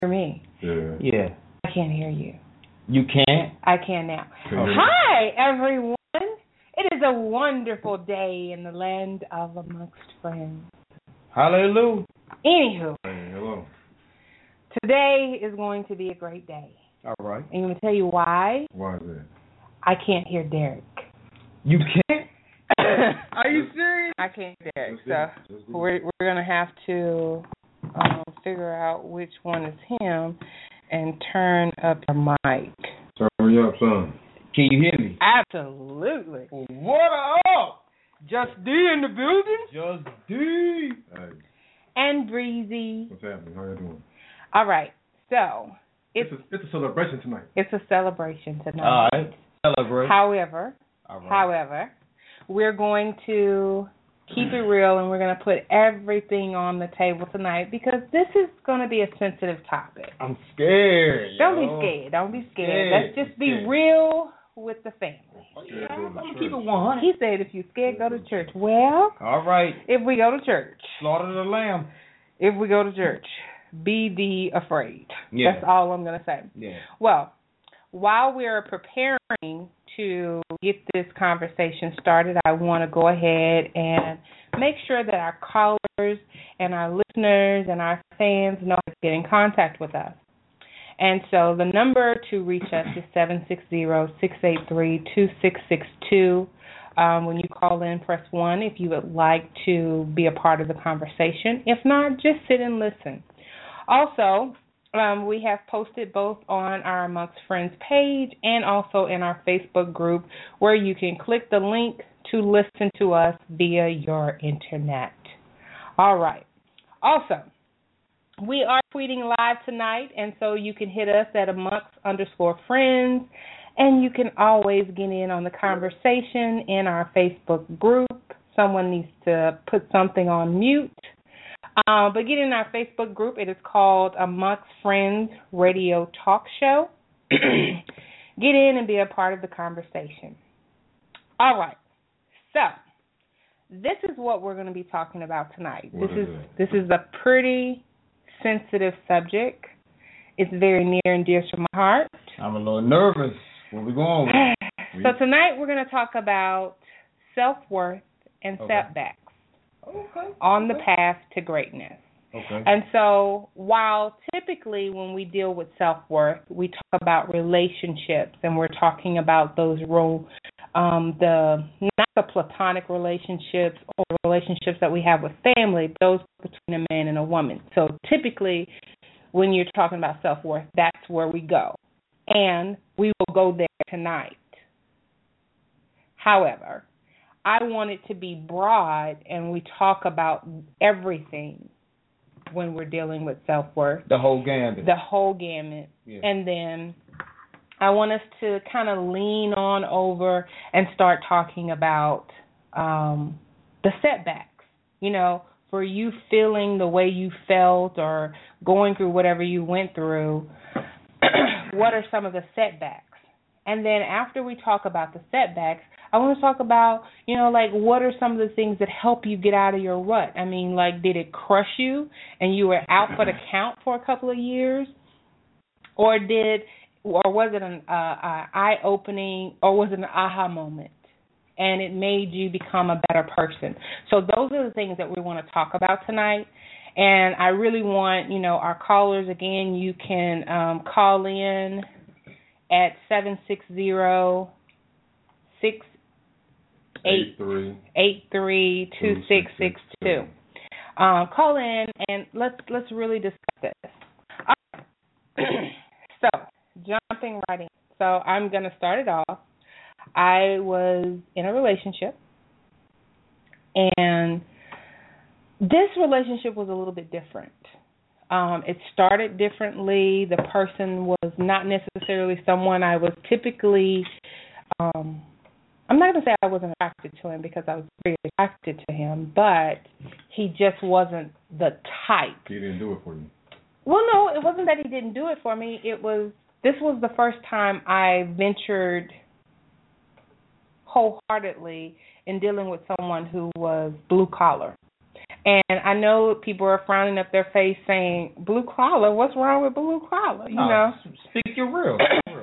hear me? Yeah. Yeah. I can't hear you. You can't? I can now. Okay. Hi, everyone. It is a wonderful day in the land of amongst friends. Hallelujah. Anywho, Hey, hello. today is going to be a great day. All right. And I'm going to tell you why. Why is that? I can't hear Derek. You can't? Are you serious? I can't hear Derek. Let's do it. Let's So do we're going to have to figure out which one is him and turn up your mic. Turn me up, son. Can you hear me? Absolutely. What up? Just D in the building. Just D. Hey, And Breezy. what's happening? How you doing? All right. So It's a celebration tonight. it's a celebration tonight. All right. Celebrate. However, All right. However, we're going to keep it real and we're going to put everything on the table tonight because this is going to be a sensitive topic. I'm scared. Don't yo. be scared. Don't be scared. Scared. Let's just be Scared. real with the family. Scared to go to I'm going to church. keep it 100. He said if you're scared, go to church. Well, All right. if we go to church, Slaughter the lamb. if we go to church, be thee afraid. Yeah. That's all I'm going to say. Yeah. Well, while we're preparing to get this conversation started, I want to go ahead and make sure that our callers and our listeners and our fans know how to get in contact with us. And so the number to reach us is 760-683-2662. When you call in, press 1 if you would like to be a part of the conversation. If not, just sit and listen. Also, we have posted both on our Amongst Friends page and also in our Facebook group where you can click the link to listen to us via your internet. All right. Also, we are tweeting live tonight, and so you can hit us at amongst_friends, and you can always get in on the conversation in our Facebook group. Someone needs to put something on mute. But get in our Facebook group. It is called Amongst Friends Radio Talk Show. Get in and be a part of the conversation. All right. So this is what we're going to be talking about tonight. What is it? This is a pretty sensitive subject. It's very near and dear to my heart. I'm a little nervous. Where we going with? So tonight we're going to talk about self-worth and Okay. setbacks Okay. on the path to greatness. Okay. And so while typically when we deal with self-worth, we talk about relationships and we're talking about those not the platonic relationships or relationships that we have with family, but those between a man and a woman. So typically when you're talking about self-worth, that's where we go. And we will go there tonight. However, I want it to be broad and we talk about everything when we're dealing with self-worth. The whole gambit. The whole gamut. Yeah. And then I want us to kind of lean on over and start talking about the setbacks. You know, for you feeling the way you felt or going through whatever you went through, what are some of the setbacks? And then after we talk about the setbacks, I want to talk about, you know, like what are some of the things that help you get out of your rut? I mean, like did it crush you and you were out for the count for a couple of years? Or was it an eye-opening, or was it an aha moment? And it made you become a better person. So those are the things that we want to talk about tonight. And I really want, you know, our callers, again, you can call in at 760-683-2662. Call in and let's really discuss this. All right. So, jumping right in. So, I'm going to start it off. I was in a relationship, and this relationship was a little bit different. It started differently. The person was not necessarily someone I was typically, I'm not going to say I wasn't attracted to him because I was very attracted to him, but he just wasn't the type. He didn't do it for you. Well, no, it wasn't that he didn't do it for me. This was the first time I ventured wholeheartedly in dealing with someone who was blue collar. And I know people are frowning up their face saying, blue collar, what's wrong with blue collar? You know? Speak your real.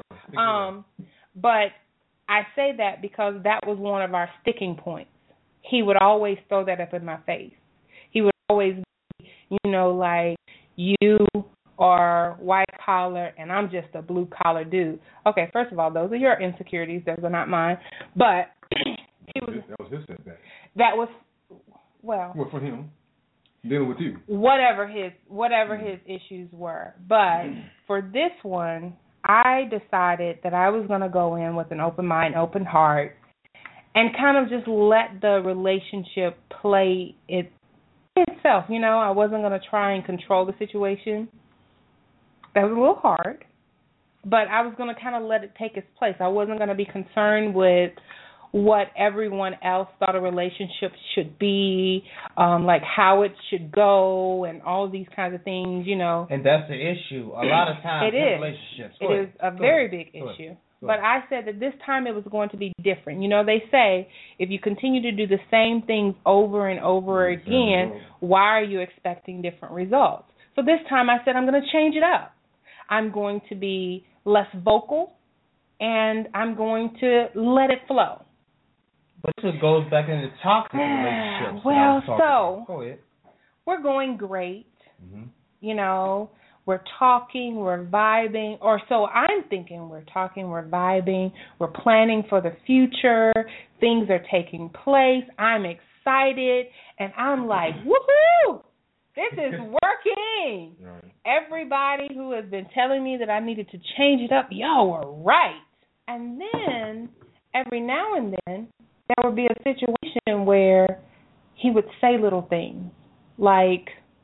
But I say that because that was one of our sticking points. He would always throw that up in my face. He would always be, you know, like, you are white collar and I'm just a blue collar dude. Okay, first of all, those are your insecurities. Those are not mine. But that was his setback. That was, well, for him, dealing with you. Whatever his issues were. But for this one, I decided that I was going to go in with an open mind, open heart, and kind of just let the relationship play itself. You know, I wasn't going to try and control the situation. That was a little hard. But I was going to kind of let it take its place. I wasn't going to be concerned with what everyone else thought a relationship should be, like how it should go and all these kinds of things, you know. And that's the issue. A lot of times in relationships. It is a very big issue. But I said that this time it was going to be different. You know, they say if you continue to do the same things over and over again, why are you expecting different results? So this time I said I'm going to change it up. I'm going to be less vocal, and I'm going to let it flow. But this goes back into toxic relationships. Well, so go ahead. We're going great. Mm-hmm. You know, we're talking, we're vibing, or so I'm thinking. We're talking, we're vibing, we're planning for the future. Things are taking place. I'm excited, and I'm like, woohoo! This is working. Right. Everybody who has been telling me that I needed to change it up, y'all were right. And then every now and then, there would be a situation where he would say little things like,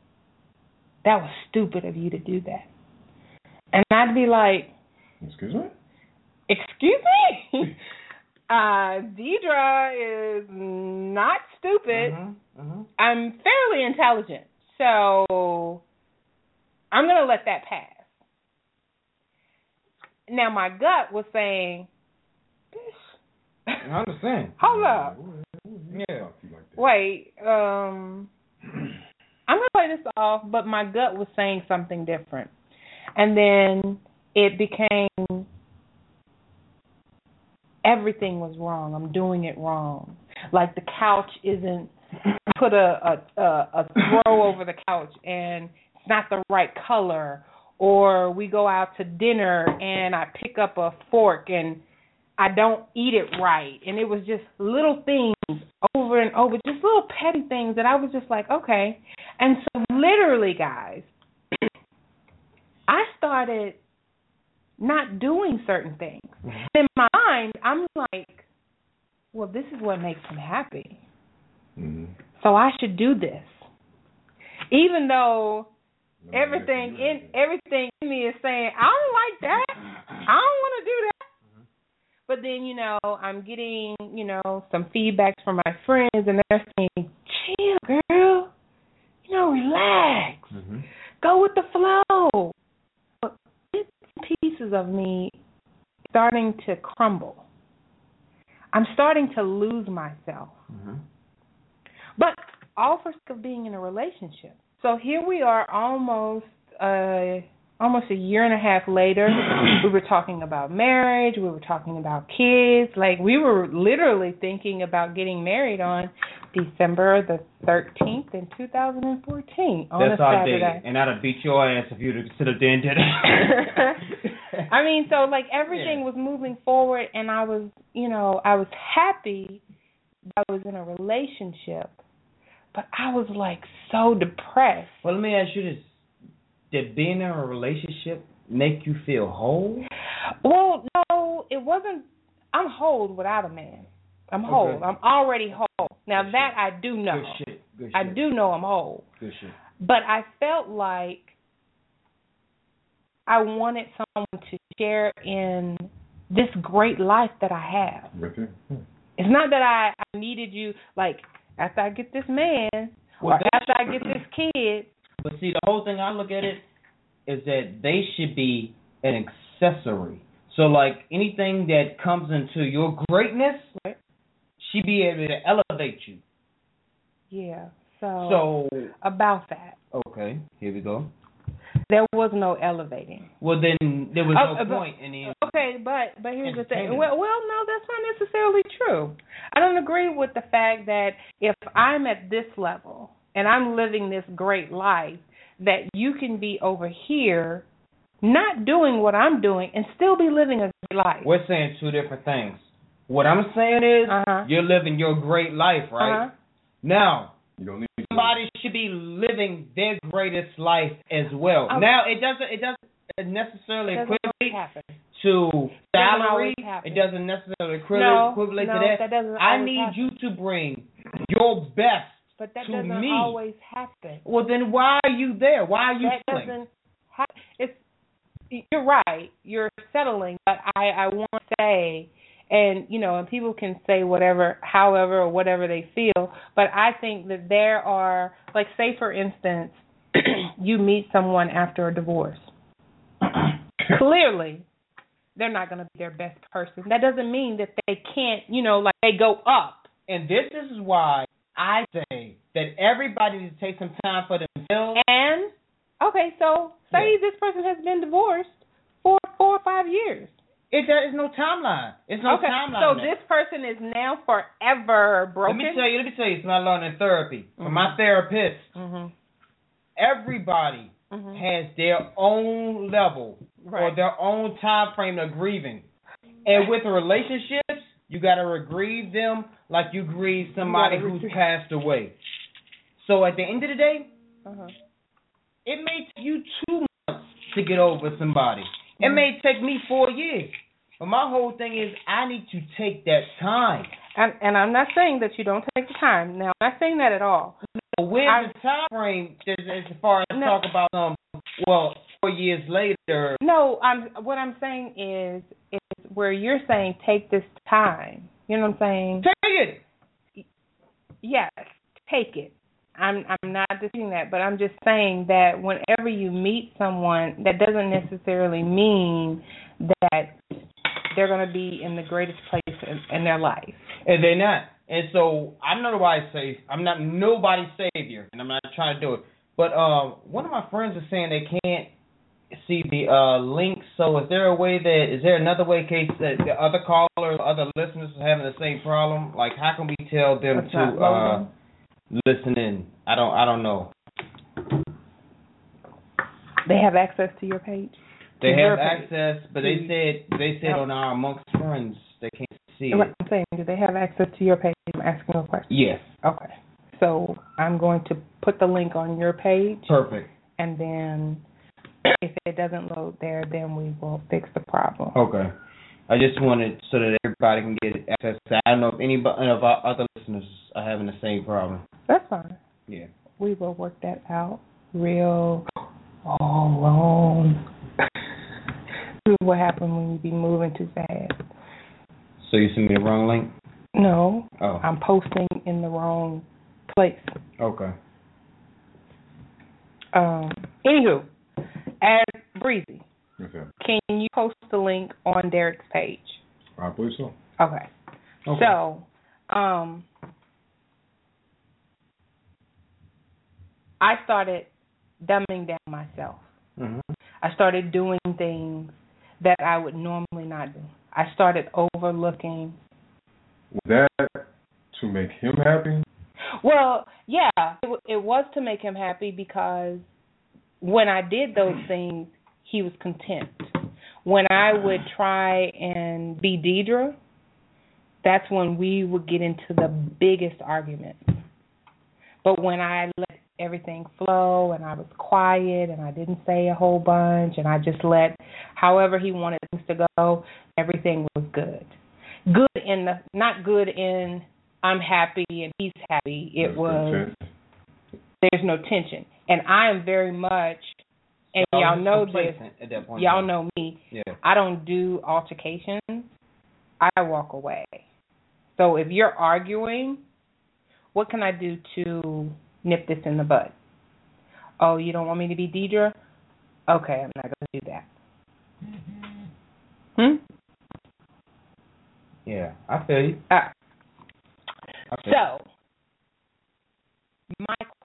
that was stupid of you to do that. And I'd be like, excuse me? Excuse me? Deidre is not stupid. I'm fairly intelligent. So I'm going to let that pass. Now, my gut was saying, I understand. Hold up. Yeah. Wait. I'm going to play this off, but my gut was saying something different. And then it became everything was wrong. I'm doing it wrong. Like the couch isn't put a throw over the couch and it's not the right color. Or we go out to dinner and I pick up a fork and I don't eat it right. And it was just little things over and over, just little petty things that I was just like, okay. And so literally, guys, I started not doing certain things. In my mind, I'm like, well, this is what makes him happy. Mm-hmm. So I should do this. Even though everything in me is saying, I don't like that. I don't want to do that. But then, you know, I'm getting, you know, some feedback from my friends, and they're saying, chill, girl. You know, relax. Mm-hmm. Go with the flow. But bits and pieces of me starting to crumble. I'm starting to lose myself. Mm-hmm. But all for sake of being in a relationship. So here we are almost a year and a half later. We were talking about marriage. We were talking about kids. Like, we were literally thinking about getting married on December the 13th in 2014 on That's a Saturday. Our day. And I'd have beat your ass if you'd have sit up there and did it. I mean, so, like, everything was moving forward, and I was, you know, I was happy that I was in a relationship, but I was, like, so depressed. Well, let me ask you this. Did being in a relationship make you feel whole? Well, no, it wasn't. I'm whole without a man. I'm whole. Okay. I'm already whole. Now, Good that shit. I do know. Good shit. Good shit. I do know I'm whole. Good shit. But I felt like I wanted someone to share in this great life that I have. Okay. It's not that I needed you, like, after I get this man or after I get this kid. But see, the whole thing I look at it is that they should be an accessory. So, like, anything that comes into your greatness, right, should be able to elevate you. Yeah. So about that. Okay, here we go. There was no elevating. Well, then there was no point in the. Okay, but here's the thing. Well, no, that's not necessarily true. I don't agree with the fact that if I'm at this level and I'm living this great life, that you can be over here not doing what I'm doing and still be living a great life. We're saying two different things. What I'm saying is you're living your great life, right? Now, somebody should be living their greatest life as well. Now, it doesn't necessarily equate to salary. It doesn't necessarily equivalent to that. I need you to bring your best. But that doesn't always happen. Well, then why are you there? Why are you settling? Doesn't happen. You're right. You're settling, but I want to say, and and people can say whatever, however, or whatever they feel, but I think that there are, like, say for instance, you meet someone after a divorce. Clearly, they're not going to be their best person. That doesn't mean that they can't, like they go up. And this is why I say that everybody needs to take some time for themselves. And, okay, so say this person has been divorced for 4 or 5 years. There is no timeline. It's no timeline. So this person is now forever broken? Let me tell you something I learned in therapy. From my therapist, everybody has their own level or their own time frame of grieving. And with relationships, you got to grieve them like you grieve somebody who's passed away. So at the end of the day, it may take you 2 months to get over somebody. It may take me 4 years. But my whole thing is I need to take that time. And I'm not saying that you don't take the time. Now, I'm not saying that at all. No, where's the time frame as far as talk about 4 years later? No, what I'm saying is where you're saying take this time. You know what I'm saying? Take it. Yes, take it. I'm not disputing that, but I'm just saying that whenever you meet someone, that doesn't necessarily mean that they're going to be in the greatest place in their life. And they're not. And so I'm not nobody's savior, and I'm not trying to do it. But one of my friends is saying they can't see the link. So is there another way in case that the other callers, other listeners are having the same problem? Like, how can we tell them to listen in? I don't know. They have access to your page? They have access, but they said on our amongst friends they can't see it. I'm saying, do they have access to your page? I'm asking a question. Yes. Okay. So I'm going to put the link on your page. Perfect. And then if it doesn't load there, then we will fix the problem. Okay. I just wanted so that everybody can get access to that. I don't know if any of our other listeners are having the same problem. That's fine. Yeah. We will work that out real alone. What happened when you be moving too fast? So you sent me the wrong link? No. Oh. I'm posting in the wrong place. Okay. Anywho, as Breezy, Okay. Can you post the link on Derek's page? I believe so. Okay. So, I started dumbing down myself. Mm-hmm. I started doing things that I would normally not do. I started overlooking. Was that to make him happy? Well, yeah, it was to make him happy because when I did those things, he was content. When I would try and be Deidre, that's when we would get into the biggest arguments. But when I let everything flow and I was quiet and I didn't say a whole bunch and I just let however he wanted things to go, everything was good. Good in the, not good in I'm happy and he's happy. It was, there's no tension. And I am very much, and y'all know this, y'all know me, I don't do altercations. I walk away. So if you're arguing, what can I do to nip this in the bud? Oh, you don't want me to be Deidre? Okay, I'm not going to do that. Yeah, I feel you. So, my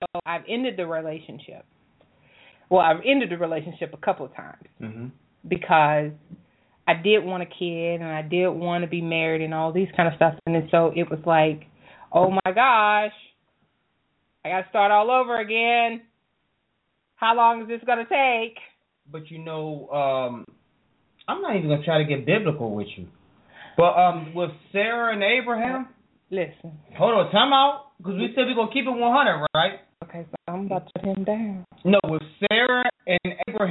So I've ended the relationship. Well, I've ended the relationship a couple of times because I did want a kid and I did want to be married and all these kind of stuff. And then so it was like, oh my gosh, I got to start all over again. How long is this going to take? But you know, I'm not even going to try to get biblical with you. But with Sarah and Abraham, listen. Hold on, time out, because we said we're going to keep it 100, right? Okay, so I'm about to put him down. No, with Sarah and Abraham.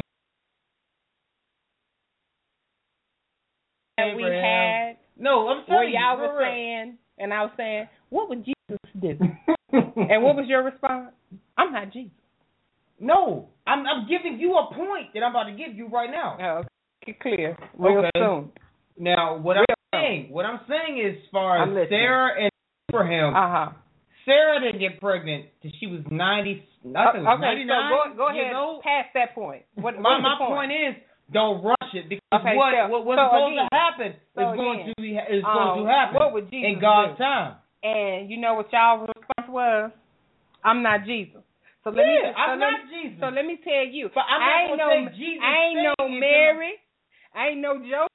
And we had. No, I'm telling you. Y'all were saying, and I was saying, what would Jesus do? And what was your response? I'm not Jesus. No, I'm giving you a point that I'm about to give you right now. Oh, okay, clear. Real soon. Now, what I'm saying is, as far as Sarah and Abraham, Sarah didn't get pregnant till she was 90. Nothing. Okay, 99. So go ahead. Past that point. What my point is, don't rush it because what's supposed to happen is going to happen. What would Jesus in God's do? time? And you know what y'all's response was? I'm not Jesus. So I'm not Jesus. So let me tell you, but I ain't no Jesus. I ain't no Mary. I ain't no Joseph.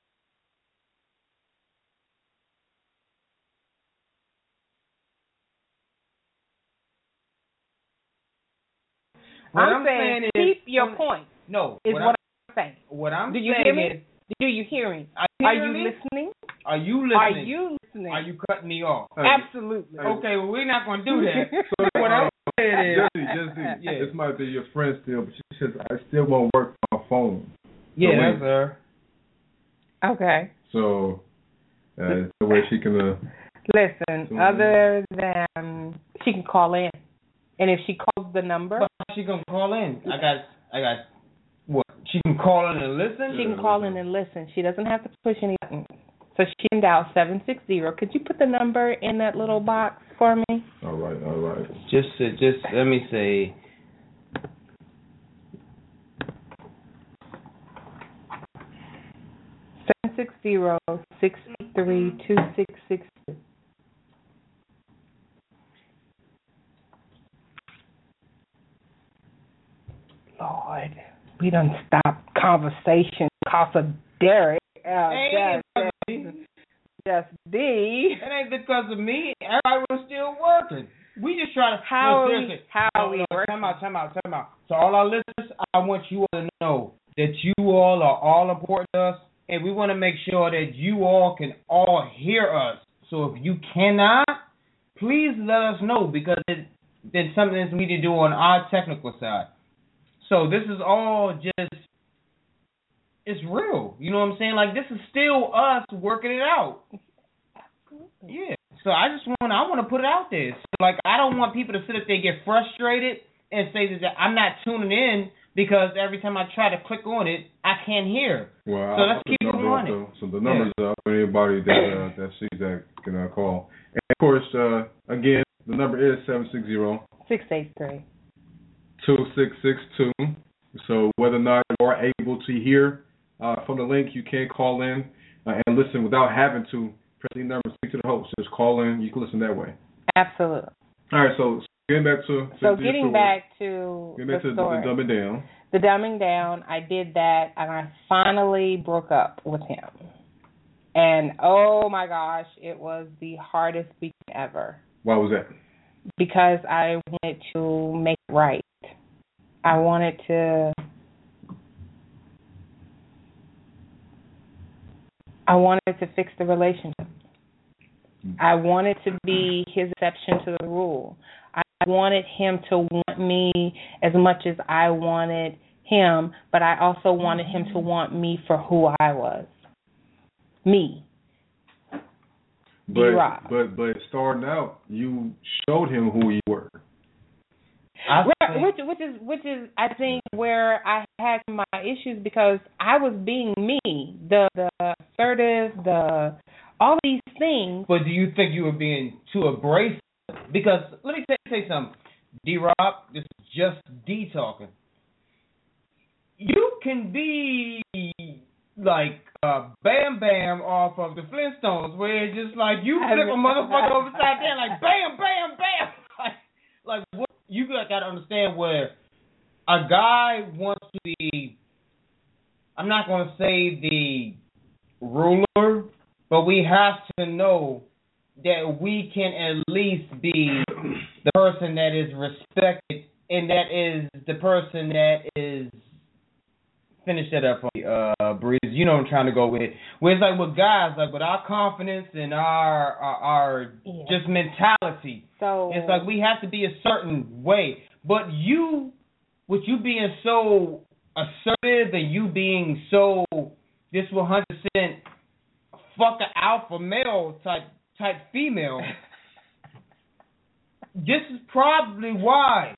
I'm saying keep your point. No, is what I'm saying. What I'm saying hear me? Is, do you hear me? Are you me? listening? Are you listening? Are you cutting me off? Absolutely. Okay, well we're not going to do that. So what I'm saying is, Jesse, this might be your friend still, but she says I still won't work on my phone. Yeah, that's her. Okay. So the way she can. Listen, other than she can call in. And if she calls the number, but she gonna call in. I got what? She can call in and listen. She can call in and listen. She doesn't have to push any button. So she can dial 760. Could you put the number in that little box for me? All right. Just let me say. (760-683-2662). Lord, we done stopped conversation because of Derek. Just D. It ain't because of me. Everybody was still working. We just try to. How are we working? Time out. So all our listeners, I want you all to know that you all are all important to us, and we want to make sure that you all can all hear us. So if you cannot, please let us know because then something that we need to do on our technical side. So this is all just, it's real. You know what I'm saying? Like, this is still us working it out. Yeah. So I want to put it out there. So, like, I don't want people to sit up there and get frustrated and say that I'm not tuning in because every time I try to click on it, I can't hear. Well, so let's keep it running. So the number's up for anybody that sees that can call. And, of course, again, the number is 760-683. 2662. So whether or not you are able to hear from the link, you can call in and listen without having to press the number, speak to the host. Just call in. You can listen that way. Absolutely. All right. So getting back to the story. The dumbing down. The dumbing down. I did that, and I finally broke up with him. And oh my gosh, it was the hardest week ever. Why was that? Because I wanted to make it right. I wanted to fix the relationship. I wanted to be his exception to the rule. I wanted him to want me as much as I wanted him, but I also wanted him to want me for who I was. Me. But starting out, you showed him who you were. Which is I think where I had my issues because I was being me, the assertive, all these things. But do you think you were being too abrasive? Because let me say something, D-Rob, this is just D talking. You can be like Bam Bam off of the Flintstones, where it's just like you flip a motherfucker over side down, like bam, bam, bam. Like what? you got to understand where a guy wants to be, I'm not going to say the ruler, but we have to know that we can at least be the person that is respected, and that is the person that is, finish that up for me, Breeze. You know what I'm trying to go with. Where it's like with guys, like with our confidence and our just mentality. So it's like we have to be a certain way. But you, with you being so assertive and you being so this 100% fuck an alpha male type female, this is probably why.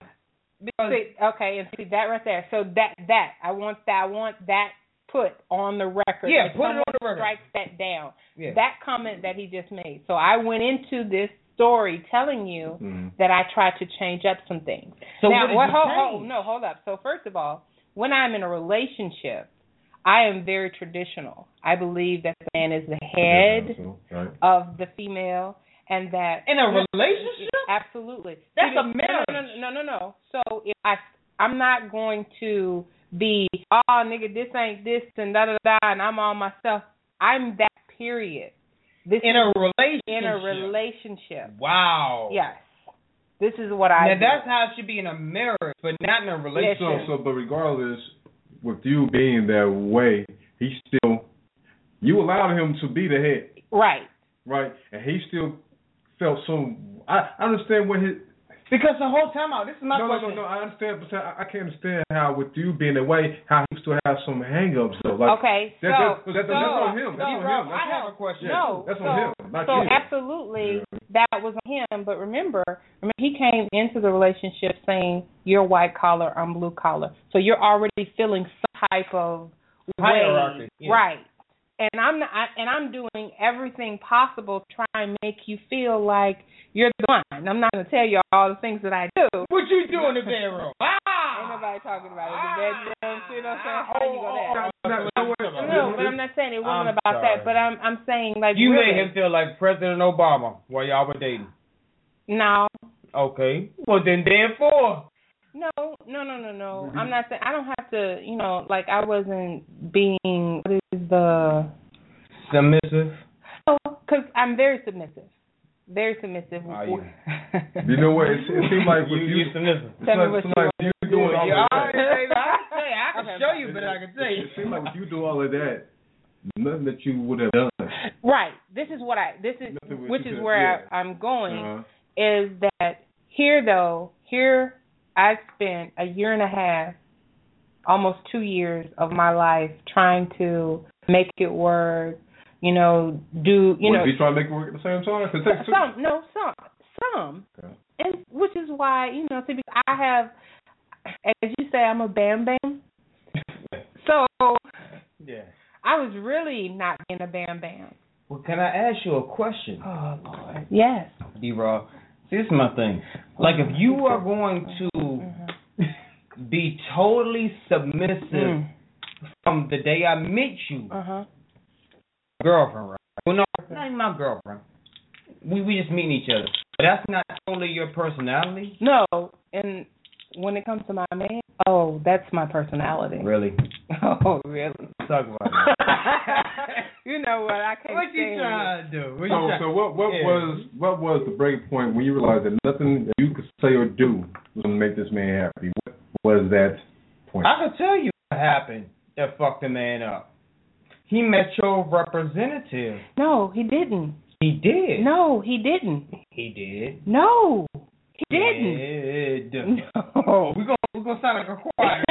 And see that right there. So that I want that put on the record. Yeah, put it on the record. Strikes that down. Yeah. That comment that he just made. So I went into this story telling you that I tried to change up some things. So now, hold up. So first of all, when I'm in a relationship, I am very traditional. I believe that the man is the head of the female, and that in a relationship, absolutely, that's a marriage. No. So if I'm not going to be, nigga, this ain't this and da da da, and I'm all myself. I'm that period. In a relationship. In a relationship. Wow. Yes. This is what I. Now that's how it should be in a marriage, but not in a relationship. But regardless, with you being that way, you allowed him to be the head. Right. Right, and he still felt some. I understand what his. Because the whole time out, this is my question. No, I understand, but I can't understand how, with you being that way, how he still have some hang-ups, though. Like, okay, that's on him. That's on him. I have a question. That's on him, not you. you. Absolutely, that was on him. But remember, he came into the relationship saying, you're white collar, I'm blue collar. So you're already feeling some type of hierarchy. Yeah. Right. And I'm doing everything possible to try and make you feel like you're the one. I'm not going to tell you all the things that I do. What you do in the bedroom? Ain't nobody talking about it in the bedroom. See what I'm saying? How you go there? No, but I'm not saying it wasn't about that. But I'm saying like you really, made him feel like President Obama while y'all were dating. No. Okay. Well then, therefore. No. I'm not saying I don't have to. Like I wasn't being. What is the submissive? No, because I'm very submissive. Very submissive. Are you? You know what? It seems like with you submissive. Tell me what you doing all of that. I can show you, but I can say. It seems like with you do all of that, nothing that you would have done. Right. This is where I'm going. Is that here I spent a year and a half, almost 2 years of my life trying to make it work. Do Would he try to make it work at the same time? Some. Okay. And which is why, see, because I have, as you say, I'm a bam bam. So yeah, I was really not being a bam bam. Well, can I ask you a question? Oh Lord, yes. D-Raw, see, this is my thing. Like, if you are going to be totally submissive from the day I meet you. Girlfriend, right? Well, no, not even my girlfriend. We just meeting each other. But that's not totally your personality? No, and when it comes to my man, that's my personality. Really? Oh, really? Talk about it. You know what? I can't. What you trying to do? So what was the breaking point when you realized that nothing that you could say or do was going to make this man happy? What was that point? I can tell you what happened that fucked the man up. He met your representative. No, he didn't. He did. No, he didn't. He did. No, he didn't. No. We're gonna sound like a choir.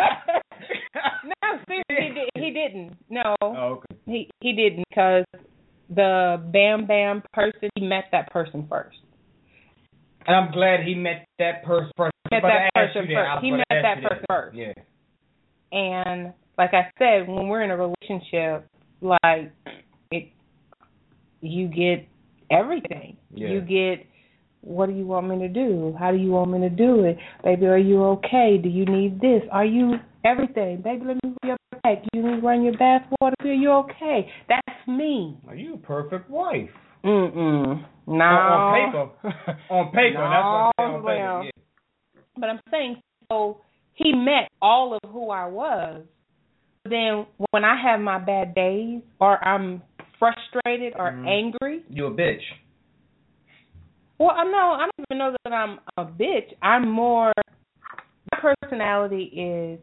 No, seriously, he didn't. No. Oh, okay. He didn't, because the Bam Bam person, he met that person first. And I'm glad he met that person first. He met that person first. Yeah. And like I said, when we're in a relationship, like you get everything. Yeah. You get, what do you want me to do? How do you want me to do it? Baby, are you okay? Do you need this? Are you everything? Baby, let me run your back. You need to run your bath water? Are you okay? That's me. Are you a perfect wife? No. On paper. On paper. No, that's what I'm saying. On paper. Yeah. But I'm saying, so he met all of who I was. Then when I have my bad days or I'm frustrated or angry. You a bitch. Well, I don't even know that I'm a bitch. I'm more, my personality is,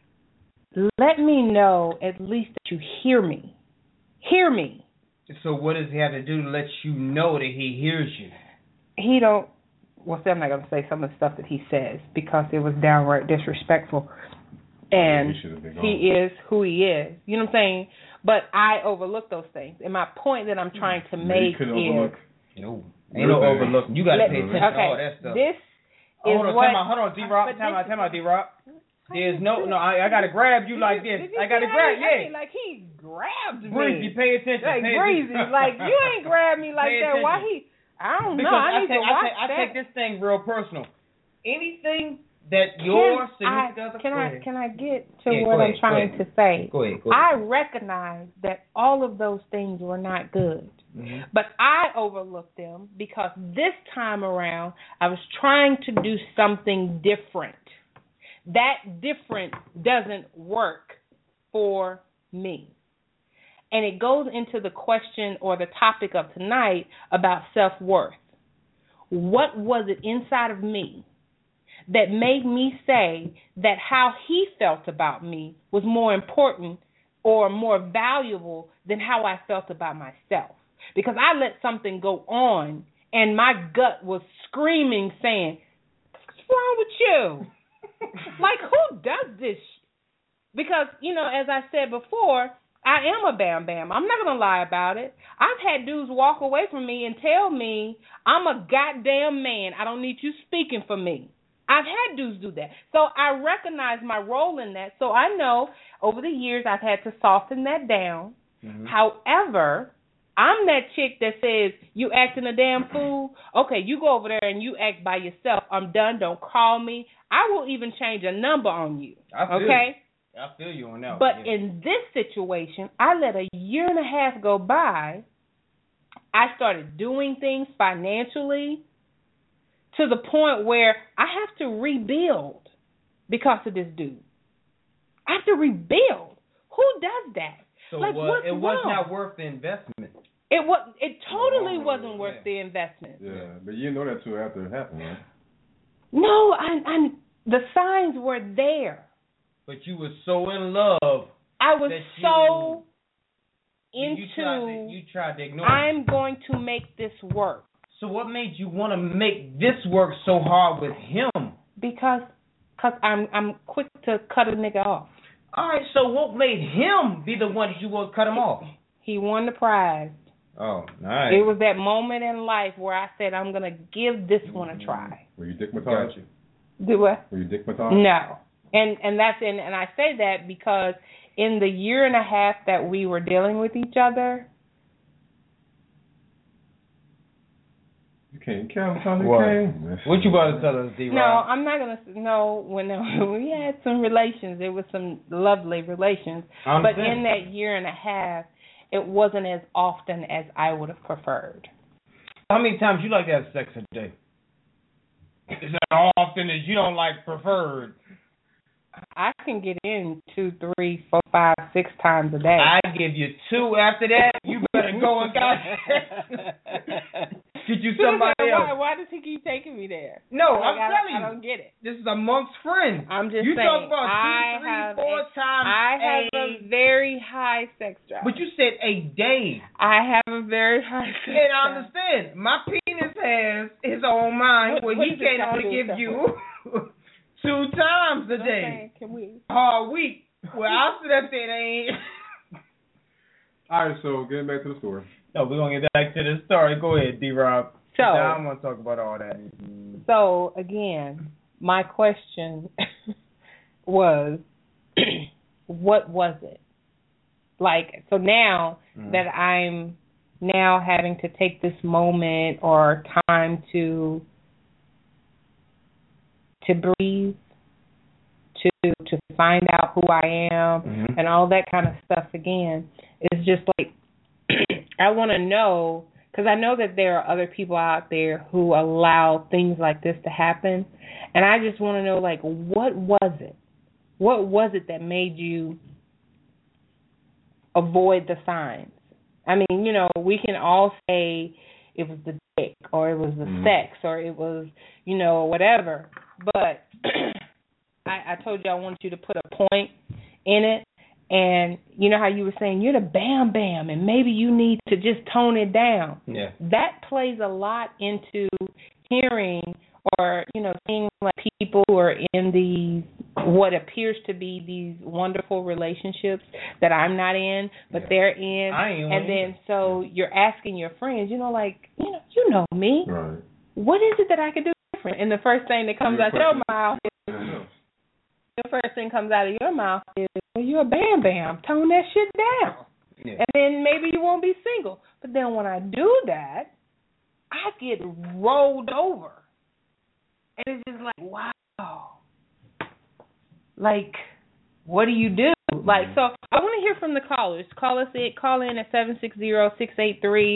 let me know at least that you hear me. Hear me. So what does he have to do to let you know that he hears you? He don't, well, see, I'm not going to say some of the stuff that he says because it was downright disrespectful. And he is who he is. You know what I'm saying? But I overlook those things. And my point that I'm trying to make is... No. Ain't no overlooking. You got to pay attention to all that stuff. This is hold on, D-Rock. Time out, D-Rock. There's I got to grab you like this. I got to grab, like he grabbed me. Breezy, pay attention. Like, Breezy, like you ain't grabbed me like that. Why he... I don't know. I take this thing real personal. Anything... that your significant other... Can I get to what I'm trying to say? Go ahead. I recognize that all of those things were not good. Mm-hmm. But I overlooked them because this time around I was trying to do something different. That different doesn't work for me. And it goes into the question or the topic of tonight about self-worth. What was it inside of me that made me say that how he felt about me was more important or more valuable than how I felt about myself? Because I let something go on and my gut was screaming, saying, what's wrong with you? Like, who does this? Because, as I said before, I am a bam bam. I'm not going to lie about it. I've had dudes walk away from me and tell me I'm a goddamn man. I don't need you speaking for me. I've had dudes do that. So I recognize my role in that. So I know over the years I've had to soften that down. Mm-hmm. However, I'm that chick that says, you acting a damn fool? Okay, you go over there and you act by yourself. I'm done. Don't call me. I will even change a number on you. Okay? I feel you on that. But in this situation, I let a year and a half go by. I started doing things financially to the point where I have to rebuild because of this dude. I have to rebuild. Who does that? So it was not worth the investment. It totally wasn't worth the investment. Yeah, but you know that too after it happened, right? No, the signs were there. But you were so in love. I was so into. You tried to ignore. I'm going to make this work. So what made you want to make this work so hard with him? Because I'm quick to cut a nigga off. All right, so what made him be the one that you want to cut him off? He won the prize. Oh, nice. It was that moment in life where I said, I'm going to give this one a try. Were you dickmatized? Do what? Were you dickmatized? No. And I say that because in the year and a half that we were dealing with each other, you can't count on what you about to tell us, D-Rock? No, I'm not going to. No, when we had some relations, there was some lovely relations. But in that year and a half, it wasn't as often as I would have preferred. How many times you like to have sex a day? Is that often as you don't like preferred? I can get in 2, 3, 4, 5, 6 times a day. I give you 2 after that. You better go and get you somebody else. Why does he keep taking me there? No, I'm telling you. I don't get it. This is amongst friends. I'm just saying. You talk about 2, 3, 4 times. I have a very high sex drive. But you said a day. I have a very high sex drive. And I understand. My penis has his own mind where he can only give you 2 times a day. Can we? All week. Well, I said that thing ain't. All right, so getting back to the story. No, we're going to get back to the story. Go ahead, D-Rob. So, I don't want to talk about all that. So, again, my question was, what was it? Like, so now that I'm now having to take this moment or time to breathe, to find out who I am and all that kind of stuff again, it's just like I want to know because I know that there are other people out there who allow things like this to happen, and I just want to know, like, what was it? What was it that made you avoid the signs? I mean, you know, we can all say it was the dick, or it was the sex, or it was, you know, whatever. But I told you I wanted you to put a point in it. And you know how you were saying you're the bam bam, and maybe you need to just tone it down. Yeah. That plays a lot into hearing or, you know, seeing like people who are in these what appears to be these wonderful relationships that I'm not in, but they're in. I ain't and then so you're asking your friends, you know, like, you know me. Right. What is it that I could do different? And the first thing that comes out your mouth is the first thing comes out of your mouth is, well, you're a bam bam. Tone that shit down. Yeah. And then maybe you won't be single. But then when I do that, I get rolled over. And it's just like, wow. Like, what do you do? Like, so I want to hear from the callers. Call in at 760-683-2662.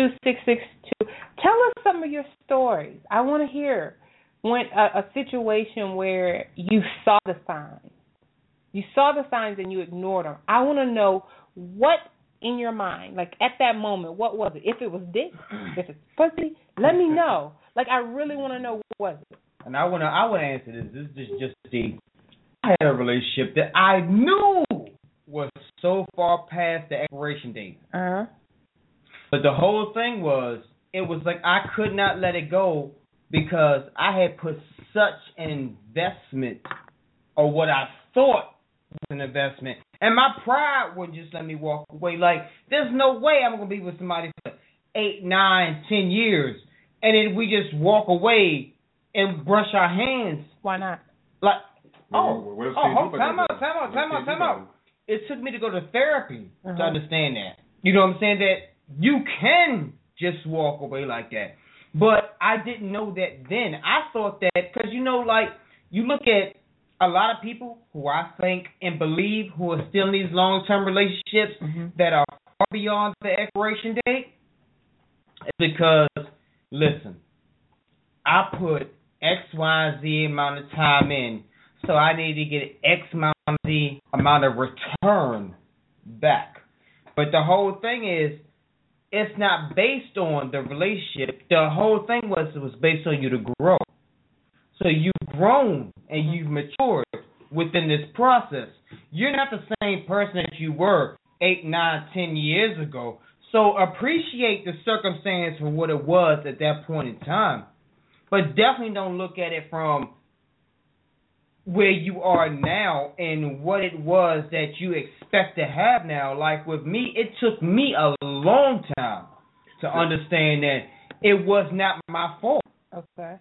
Tell us some of your stories. I want to hear when a situation where you saw the signs. You saw the signs and you ignored them. I want to know what in your mind, like at that moment, what was it? If it was dick, if it's pussy, let me know. Like, I really want to know what was it. And I want to answer this. This is just deep. I had a relationship that I knew was so far past the expiration date. Uh-huh. But the whole thing was, it was like I could not let it go because I had put such an investment, or what I thought was an investment, and my pride wouldn't just let me walk away. Like, there's no way I'm going to be with somebody for 8, 9, 10 years, and then we just walk away and brush our hands. Why not? Like, time out. It took me to go to therapy to understand that. You know what I'm saying? That you can just walk away like that. But I didn't know that then. I thought that, because, you know, like, you look at a lot of people who I think and believe who are still in these long-term relationships that are far beyond the expiration date. It's because, listen, I put X, Y, Z amount of time in, so I need to get X amount of return back. But the whole thing is, it's not based on the relationship. The whole thing was based on you to grow. So you've grown and you've matured within this process. You're not the same person that you were 8, 9, 10 years ago. So appreciate the circumstance for what it was at that point in time. But definitely don't look at it from where you are now and what it was that you expect to have now. Like with me, it took me a long time to understand that it was not my fault. Okay.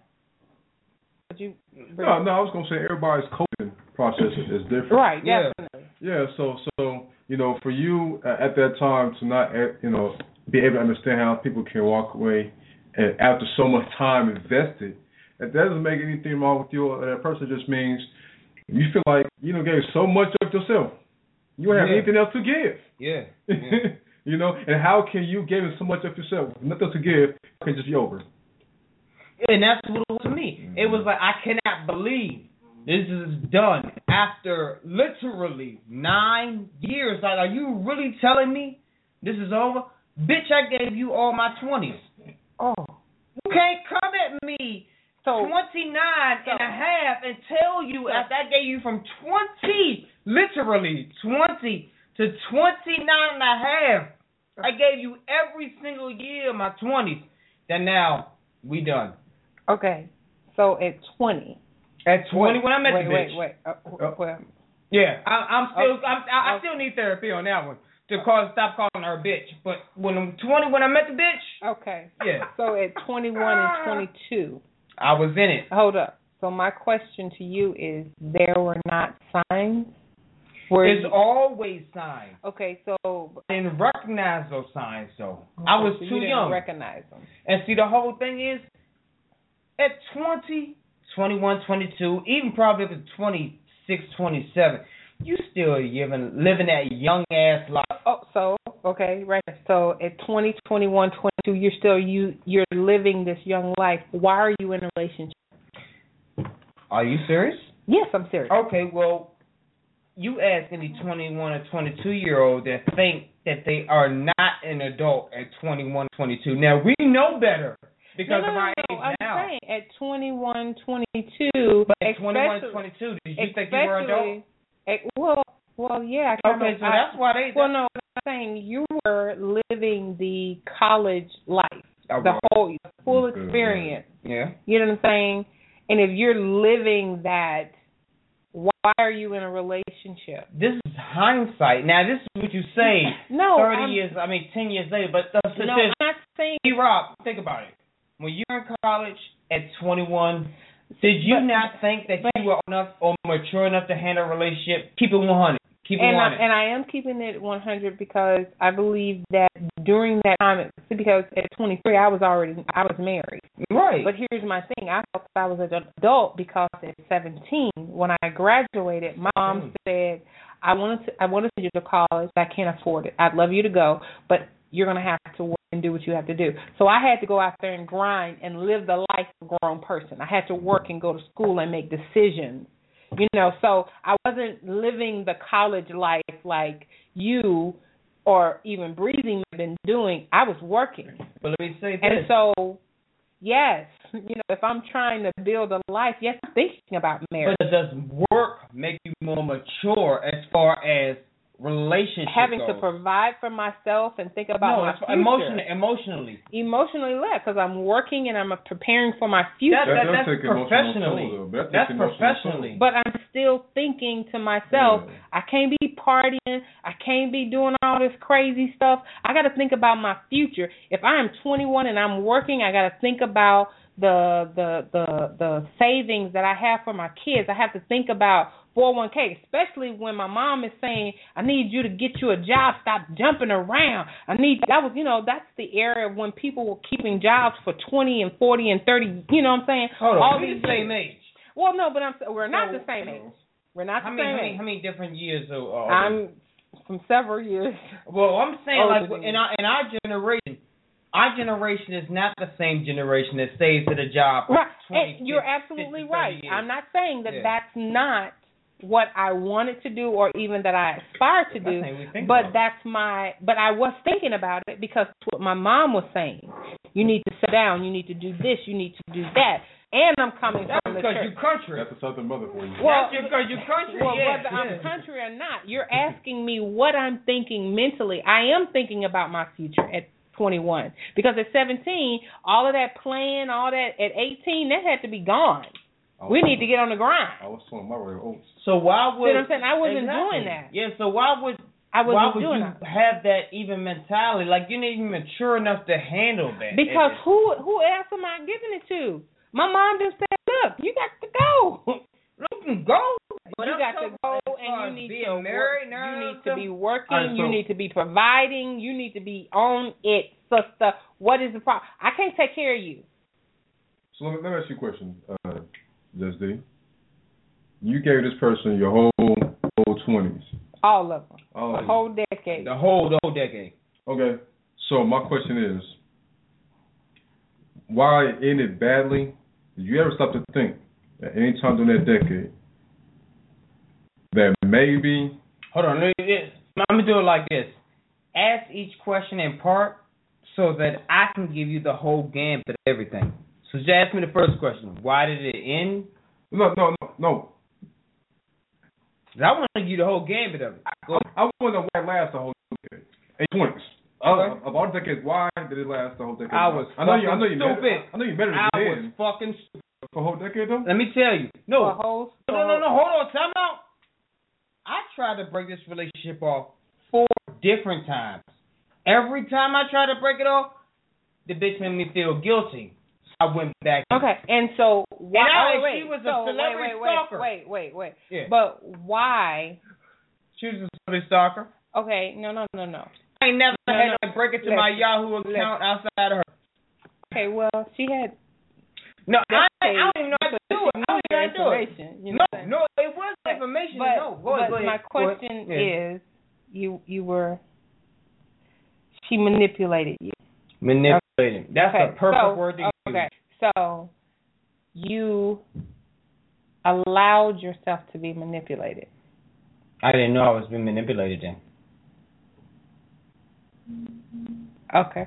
No, I was going to say everybody's coping process is different. Right, definitely. Yeah, so you know, for you at that time to not, you know, be able to understand how people can walk away and after so much time invested, that doesn't make anything wrong with you. That person just means you feel like, you know, gave so much of yourself. You don't have anything else to give. Yeah. You know, and how can you give so much of yourself? Nothing to give, you can just be over. And that's what it was to me. It was like, I cannot believe this is done after literally 9 years. Like, are you really telling me this is over? Bitch, I gave you all my 20s. Oh. You can't come at me 29 and a half and tell you after I gave you from 20, literally 20 to 29 and a half. I gave you every single year of my 20s. Then now, we done. Okay, so at 20. At 20 when I met the bitch. Well, yeah, I still need therapy on that one to stop calling her a bitch. But when I'm 20 when I met the bitch. Okay. Yeah. So at 21 and 22. I was in it. Hold up. So my question to you is, there were not signs? There's always signs. Okay, so I didn't recognize those signs though. I was too young. Recognize them. And see, the whole thing is, at 20, 21, 22, even probably up to 26, 27, you still living that young ass life. Oh, so okay, right. So at 20, 21, 22, you're living this young life. Why are you in a relationship? Are you serious? Yes, I'm serious. Okay, well, you ask any 21 or 22-year-old that think that they are not an adult at 21, 22. Now, we know better because of our age I'm now. saying at 21, 22. But at 21, 22, did you think you were an adult? Well, yeah. Okay, so that's why they... Well, no, I'm saying you were living the college life, the whole full experience. Yeah. You know what I'm saying? And if you're living that, why are you in a relationship? This is hindsight. Now, this is what you say 10 years later. But I'm not saying... Hey, Rob, think about it. When you were in college at 21, did you not think that you were enough or mature enough to handle a relationship? Keep it 100. And I am keeping it 100 because I believe that during that time, because at 23 I was married. Right. But here's my thing: I thought I was an adult because at 17, when I graduated, my mom said, "I want to send you to college. I can't afford it. I'd love you to go, but you're going to have to work and do what you have to do." So I had to go out there and grind and live the life of a grown person. I had to work and go to school and make decisions. You know, so I wasn't living the college life like you or even Breezy have been doing. I was working. But let me say this. And so, yes, if I'm trying to build a life, yes, I'm thinking about marriage. But does work make you more mature as far as relationships having goes? To provide for myself and think about my future. Emotionally less because I'm working and I'm preparing for my future. That's professionally. That's professionally. But I'm still thinking to myself, I can't be partying. I can't be doing all this crazy stuff. I got to think about my future. If I am 21 and I'm working, I got to think about the savings that I have for my kids. I have to think about 401k, especially when my mom is saying, I need you to get you a job, stop jumping around. That's the era of when people were keeping jobs for 20 and 40 and 30, you know what I'm saying? Hold on, we're the same age. Well, no, but we're not the same age. We're not the same age. How many different years are I'm from several years. Well, I'm saying like in our generation is not the same generation that stays at a job for 20, and you're absolutely 50, right. years. I'm not saying that that's not what I wanted to do or even that I aspire to do, but but I was thinking about it because that's what my mom was saying. You need to sit down, you need to do this, you need to do that. And I'm coming from the church. That's because you're country. That's a Southern mother for you. Well, that's because you're country. Well, whether I'm country or not, you're asking me what I'm thinking mentally. I am thinking about my future at 21 because at 17, all of that playing, all that at 18, that had to be gone. We need to get on the grind. I was sowing my royal oats. So why would... See what I'm saying? I wasn't doing that. Yeah, so why would you have that even mentality? Like, you're not even mature enough to handle that. Because who else am I giving it to? My mom just said, look, you got to go. You can go. But you got to go and you need to married, work. You need to be working. You need to be providing. You need to be on it, sister. What is the problem? I can't take care of you. So let me ask you a question, Just D. You gave this person your whole 20s. All of them. The whole decade. The whole decade. Okay. So my question is, why end it badly? Did you ever stop to think at any time during that decade that maybe... Hold on. I'm going to do it like this. Ask each question in part so that I can give you the whole gambit of everything. So just ask me the first question. Why did it end? No. I want to give you the whole gambit of it. I want to know why it lasts the whole decade. 20s. Okay. Of all decades, why did it last the whole decade? I know you stupid. I know you better than I was fucking stupid. For a whole decade, though? Let me tell you. No. No, hold on. Time out. I tried to break this relationship off 4 different times. Every time I tried to break it off, the bitch made me feel guilty. So I went back. Okay, and so why? She was a celebrity stalker. Wait. Yeah. But why? She was a celebrity stalker. Okay, no. I ain't never had to break it to my Yahoo account outside of her. Okay, well, she had. No, I don't even know how to do it. I don't even know how to do it. No, it was information. But Go ahead. My question is, you were. She manipulated you. Manipulating. That's a perfect word to use. Okay. So you allowed yourself to be manipulated. I didn't know I was being manipulated then. Okay.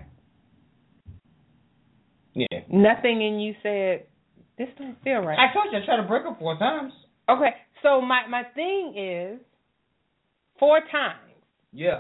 Yeah. Nothing in you said, this don't feel right. I told you I tried to break up 4 times. Okay. So my thing is 4 times. Yeah.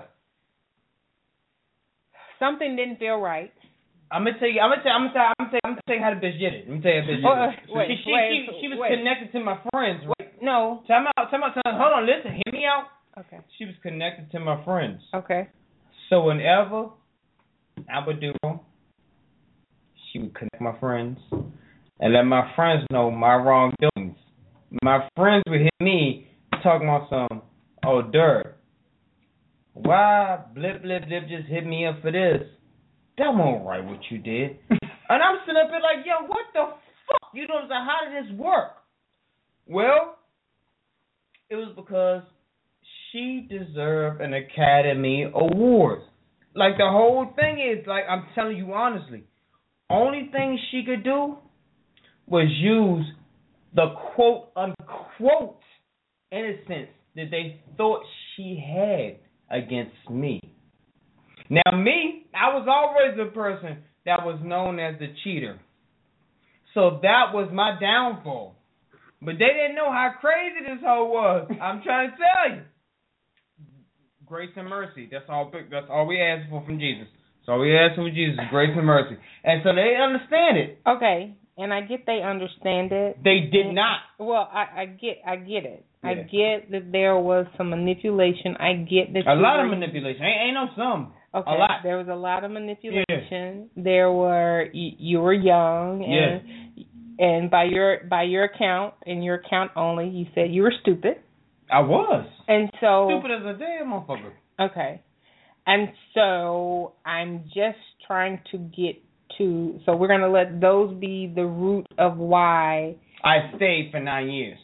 Something didn't feel right. I'm gonna tell you how the bitch did it. Let me tell you how the bitch did it. She was connected to my friends, right? No. Time out. Hold on, listen, hear me out. Okay. She was connected to my friends. Okay. So whenever I would do wrong, she would connect my friends and let my friends know my wrongdoings. My friends would hit me talking about some, oh, dirt. Why blip just hit me up for this? That won't right what you did. And I'm sitting up there like, yo, what the fuck? You know what I'm saying? How did this work? Well, it was because she deserved an Academy Award. Like, the whole thing is, like, I'm telling you honestly, only thing she could do was use the quote-unquote innocence that they thought she had against me. Now, me, I was always the person that was known as the cheater. So that was my downfall. But they didn't know how crazy this hoe was. I'm trying to tell you. Grace and mercy. That's all we ask for from Jesus. That's all we ask from Jesus, grace and mercy. And so they understand it. Okay. And I get they understand it. They did not. Well, I get it. Yeah. I get that there was some manipulation. I get that a lot of manipulation. Ain't no some. Okay. A lot. There was a lot of manipulation. Yeah. There were you were young and by your account and your account only, you said you were stupid. I was. And so stupid as a damn motherfucker. Okay. And so I'm just trying to get to, so we're going to let those be the root of why I stayed for 9 years.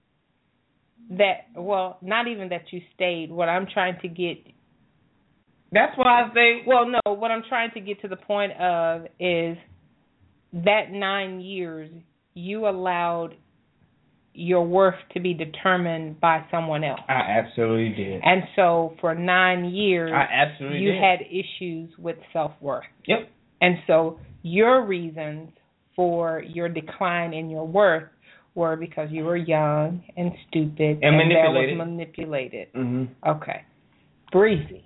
Not even that you stayed. What I'm trying to get. That's why I stayed. Well, no, what I'm trying to get to the point of is that 9 years you allowed your worth to be determined by someone else. I absolutely did. And so for 9 years, you had issues with self-worth. Yep. And so your reasons for your decline in your worth were because you were young and stupid and manipulated. That was manipulated. Mm-hmm. Okay. Breezy.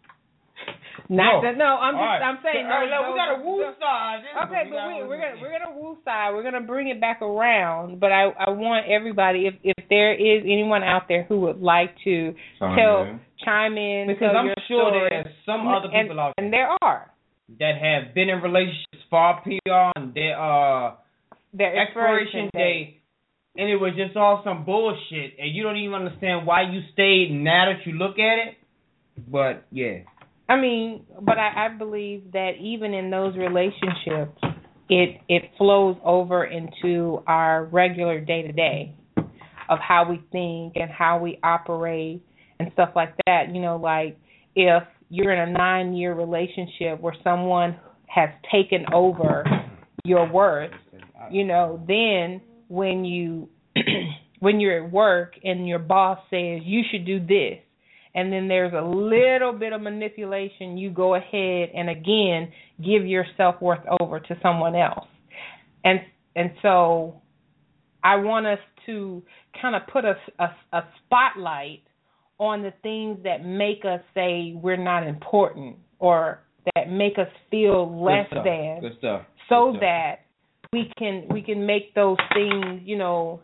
I'm saying we got a woo side. Okay, but we're gonna woo side. We're gonna bring it back around. But I want everybody, if there is anyone out there who would like to chime in, because I'm sure there's some other people out there, and there are that have been in relationships for PR and their expiration date, and it was just all some bullshit, and you don't even understand why you stayed. Now that you look at it, but yeah. I mean, but I believe that even in those relationships, it flows over into our regular day-to-day of how we think and how we operate and stuff like that. You know, like if you're in a 9-year relationship where someone has taken over your worth, you know, then when you're at work and your boss says you should do this, and then there's a little bit of manipulation, you go ahead and again give your self-worth over to someone else. And so I want us to kind of put a spotlight on the things that make us say we're not important or that make us feel less than. Good stuff. So that we can make those things, you know,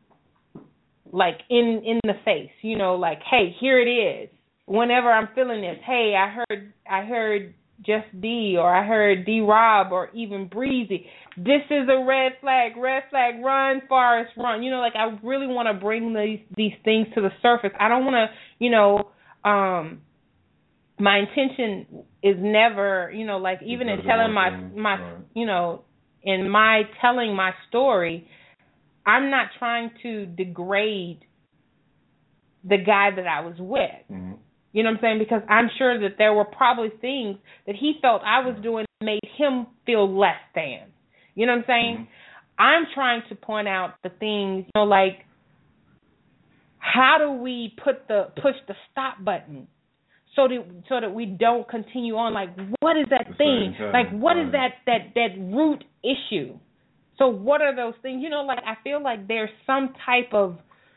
like in the face, you know, like, hey, here it is. Whenever I'm feeling this, hey, I heard Just D, or I heard D Rob, or even Breezy. This is a red flag, run, Forrest, run. You know, like I really want to bring these things to the surface. I don't want to, you know, my intention is never, you know, like even in telling my you know, in my telling my story, I'm not trying to degrade the guy that I was with. Mm-hmm. You know what I'm saying? Because I'm sure that there were probably things that he felt I was doing that made him feel less than. You know what I'm saying? Mm-hmm. I'm trying to point out the things, like how do we push the stop button so that we don't continue on? Like, what is that thing? Like, what is that root issue? So what are those things? Like I feel like there's some type of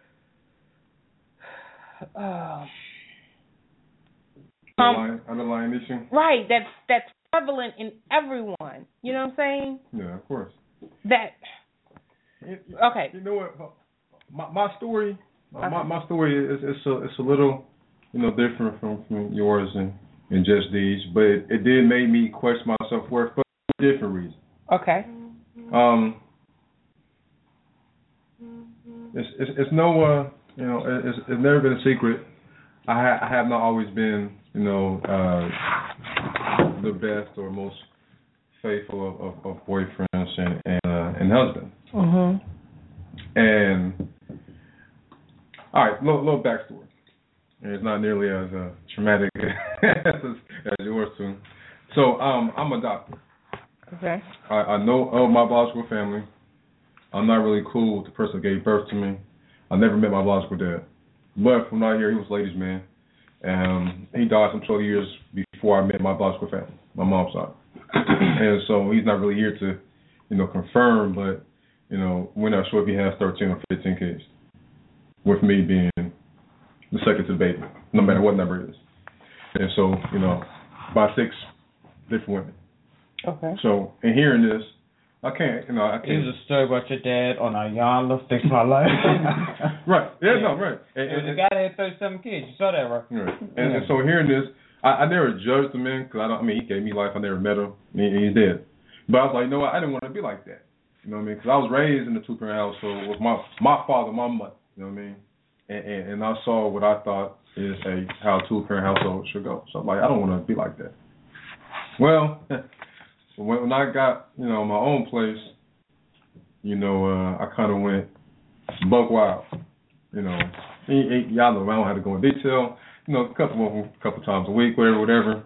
underlying issue. Right, that's prevalent in everyone. You know what I'm saying? Yeah, of course. Okay. You know what? My story, my story is it's a little, different from yours and Just Deeds, but it did make me question my self-worth for a different reason. Okay. It's no it's never been a secret. I have not always been the best or most faithful of boyfriends and husbands. Mhm. And all right, little backstory. And it's not nearly as traumatic as yours too. So I'm adopted. Okay. I know of my biological family. I'm not really cool with the person that gave birth to me. I never met my biological dad. But from out here, he was a ladies' man. He died some 12 years before I met my biological family, my mom's side. And so he's not really here to, confirm, but, we're not sure if he has 13 or 15 kids, with me being the second to the baby, no matter what number it is. And so, about 6 different women. Okay. So, in hearing this, I can't. Here's a story about your dad on Ayanla Fix My Life. Right. Yeah, no, right. And the guy that had 37 kids. You saw that, right? Right. And so hearing this, I never judged the man because he gave me life. I never met him. He's dead. But I was like, I didn't want to be like that. You know what I mean? Because I was raised in a 2-parent household with my father, my mother. You know what I mean? And I saw what I thought is how a 2-parent household should go. So I'm like, I don't want to be like that. Well, when I got my own place, I kind of went buck wild. Y'all know I don't have to go in detail. A couple times a week, whatever.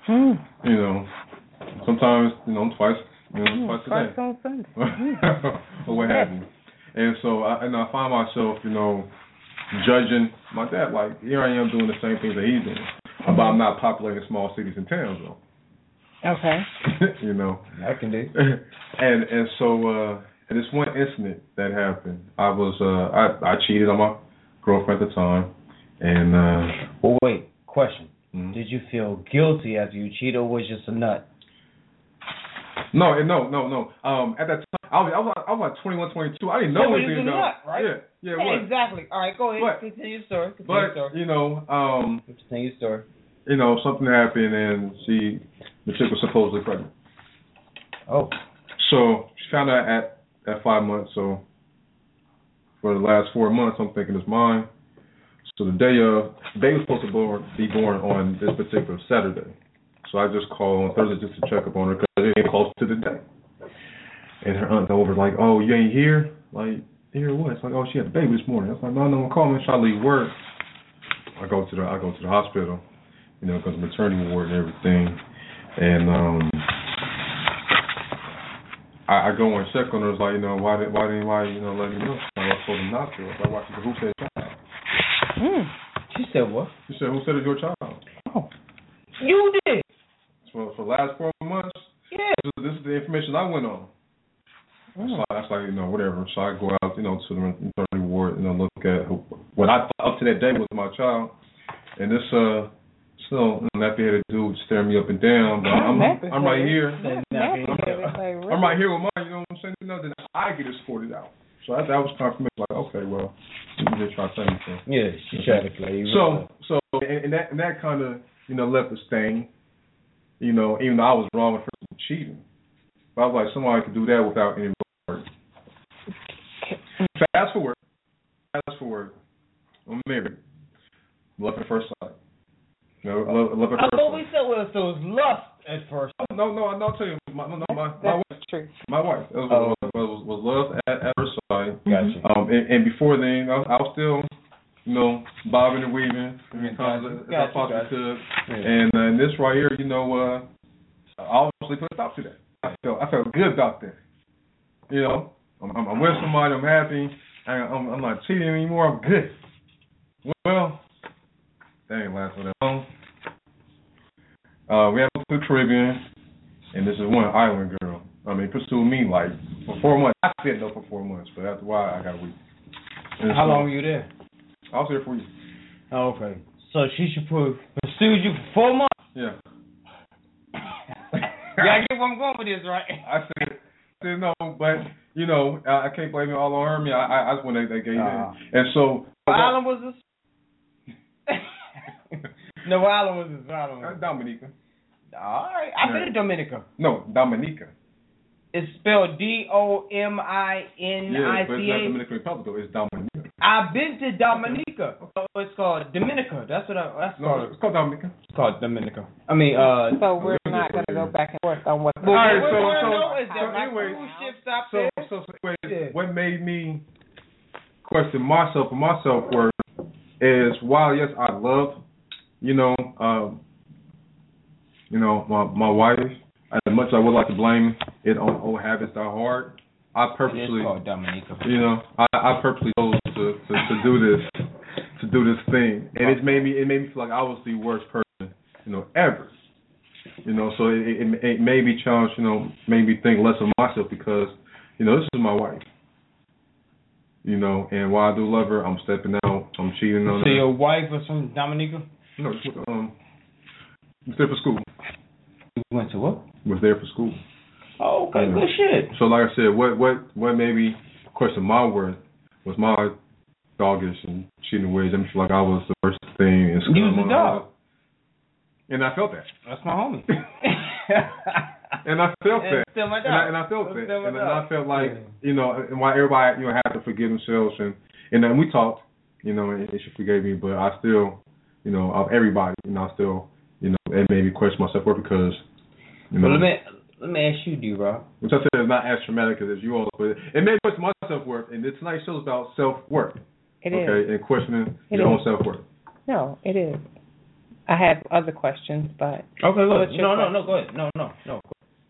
Sometimes twice. Twice a day. On Sunday. Or what have you. And so I find myself, judging my dad. Like, here I am doing the same things that he's doing. But I'm not populating small cities and towns, though. Okay. I can do. And so this one incident that happened, I cheated on my girlfriend at the time, and well, wait, question. Mm-hmm. Did you feel guilty after you cheated, or was you just a nut? No. At that time, I was like 21, 22. I didn't know anything about. Nut, right? Yeah, exactly. All right, go ahead. Continue your story. Continue your story. Something happened, and the chick was supposedly pregnant. Oh. So she found out at 5 months. So for the last 4 months, I'm thinking it's mine. So the day of, the baby was supposed to be born on this particular Saturday. So I just called on Thursday just to check up on her because it ain't close to the day. And her aunt over like, oh, you ain't here? Like, here what? It's like, oh, she had a baby this morning. I was like, no one called me. Try to leave word. I go to the hospital, because of maternity ward and everything. And I go and check on her. It's like, why didn't let me know? I told him not to. I was like, why? Who said child? She said what? She said, who said it's your child? Oh. You did. For the last 4 months. Yeah. This is the information I went on. So that's like, whatever. So I go out, to the maternity ward, look at what I thought up to that day was my child, and this still nappy-headed dude staring me up and down. But I'm right here. I'm right here with mine. You know what I'm saying? Then I get it sorted out. So that was confirmation. Like, okay, well, you just try saying something. Yeah, she tried to play. So and that kind of left a stain. Even though I was wrong with her cheating, but I was like, somebody could do that without any work. Fast forward. I'm married. Love at first sight. Love at first sight. What we said was it was lust at first. No, I'll tell you. My wife. True. My wife. It was love at first sight. Gotcha. And before then, I was still, you know, bobbing and weaving as I possibly could. And this right here, you know, I obviously put a stop to that. I felt good about that. You know, I'm with somebody, I'm happy, I'm not cheating anymore, I'm good. Well, that ain't lasting that long. We have to the Caribbean, and this is one island girl. I mean, pursued me like for 4 months. I said no for 4 months, but after a while, I got weak. How long were you there? I was there for you. Oh, okay. So she pursued you for 4 months? Yeah. Yeah, I get where I'm going with this, right? I said no, but you know, I can't blame it all on her. I mean, I just when they gave in, and so. What island was this? No, what island was this? Dominica. All right, I've been to Dominica. No, Dominica. It's spelled Dominica. Yeah, but it's not Dominican Republic though. It's Dominica. I've been to Dominica. So it's called Dominica. That's called. It's called Dominica. It's called Dominica. I mean, So we're not going to go back and forth on what. All right. What made me question myself and my self-worth is while yes, I love, my wife. As much as I would like to blame it on old habits that are hard, I purposely, I purposely chose to do this thing, and it made me feel like I was the worst person, ever. So it made me challenge, made me think less of myself because, this is my wife. And while I do love her, I'm stepping out, I'm cheating on her. So your wife was from Dominica? No, was there for school. You went to what? Was there for school. Oh, okay, good shit. So like I said, what made me question my worth was my doggish and cheating ways. I feel like I was the worst thing in school. You was the dog. And I felt that. That's my homie. And I felt that. Still my dog. And I felt that. And I felt like, and why everybody, had to forgive themselves. And then we talked, and she forgave me, but I still, of everybody, I still, it made me question myself worth because, Well, let me ask you, D-Rob. Which I said is not as traumatic as you all, but it made me question my self-worth. And tonight's show is about self-worth. It is. Okay, and questioning your own self-worth. No, it is. I have other questions, but... Okay, go ahead. No, go ahead. No.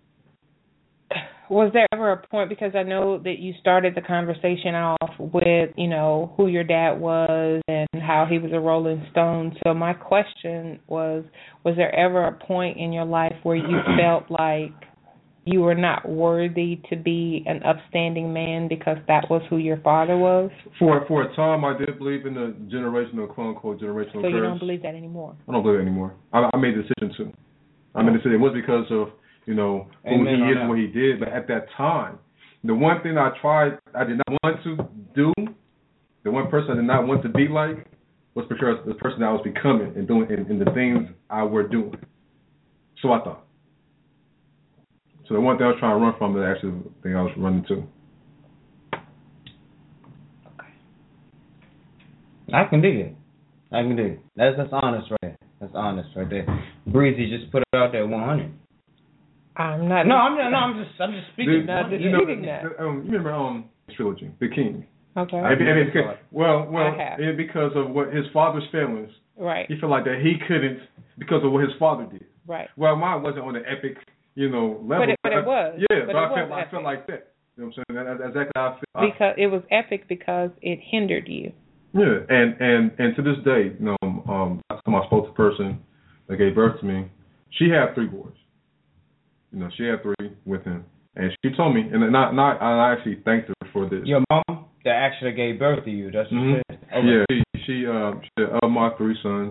Was there ever a point, because I know that you started the conversation off with, who your dad was and how he was a Rolling Stone. So my question was there ever a point in your life where you felt like you were not worthy to be an upstanding man because that was who your father was? For a time, I did believe in the generational, quote-unquote, generational curse. So you don't believe that anymore? I don't believe it anymore. I made the decision to. I made the decision. It was because of, who he is and what he did. But at that time, the one thing I did not want to do, the one person I did not want to be like, was because the person I was becoming and doing and the things I were doing. So I thought. So the one thing I was trying to run from is actually the thing I was running to. Okay. I can dig it. That's honest right there. That's honest right there. Breezy just put it out there 100. I'm not. I'm just speaking. Not disputing that. You remember trilogy, The King? Okay. Because of what his father's feelings. Right. He felt like that he couldn't because of what his father did. Right. Well, mine wasn't on the epic, level. But it was. Yeah, but I felt like that. You know what I'm saying? That's exactly how I feel. Because it was epic because it hindered you. Yeah, and to this day, last time I spoke to the person that gave birth to me, she had 3 boys. She had 3 with him, and she told me, and I actually thanked her for this. Your mom that actually gave birth to you. That's what she said. Okay. Yeah, she said, of my 3 sons,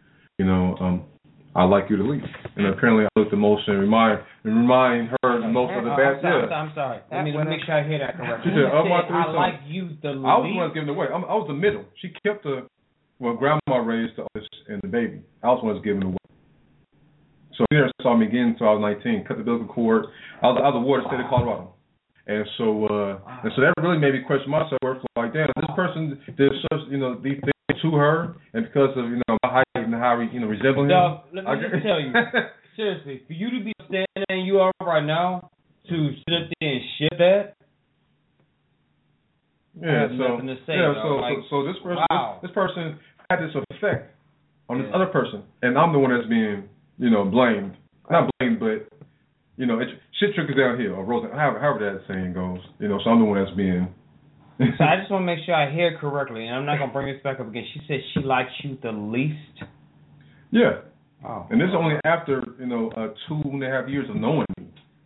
I'd like you to leave. And apparently I looked at most and remind her most of the bad stuff. I'm sorry. Let me make sure I hear that correctly. She said, of my 3 sons, I like you to leave. I was the one giving away. I was the middle. She kept grandma raised the oldest and the baby. I was the one giving away. So she never saw me again until I was 19. Cut the umbilical cord. I was a ward of the state of Colorado. And so that really made me question myself. Like, damn, this person did such, these things to her, and because of, my height and how we, resemble him. Dog, let me just tell you, seriously, for you to be standing you are right now, to sit up there and shit that, Yeah, nothing to say. So this person had this effect on this other person, and I'm the one that's being, blamed. Not blamed, but shit trickles downhill, or however that saying goes. So I'm the one that's being. So I just want to make sure I hear correctly, and I'm not gonna bring this back up again. She said she likes you the least. Yeah. Oh. And this is only after 2.5 years of knowing me.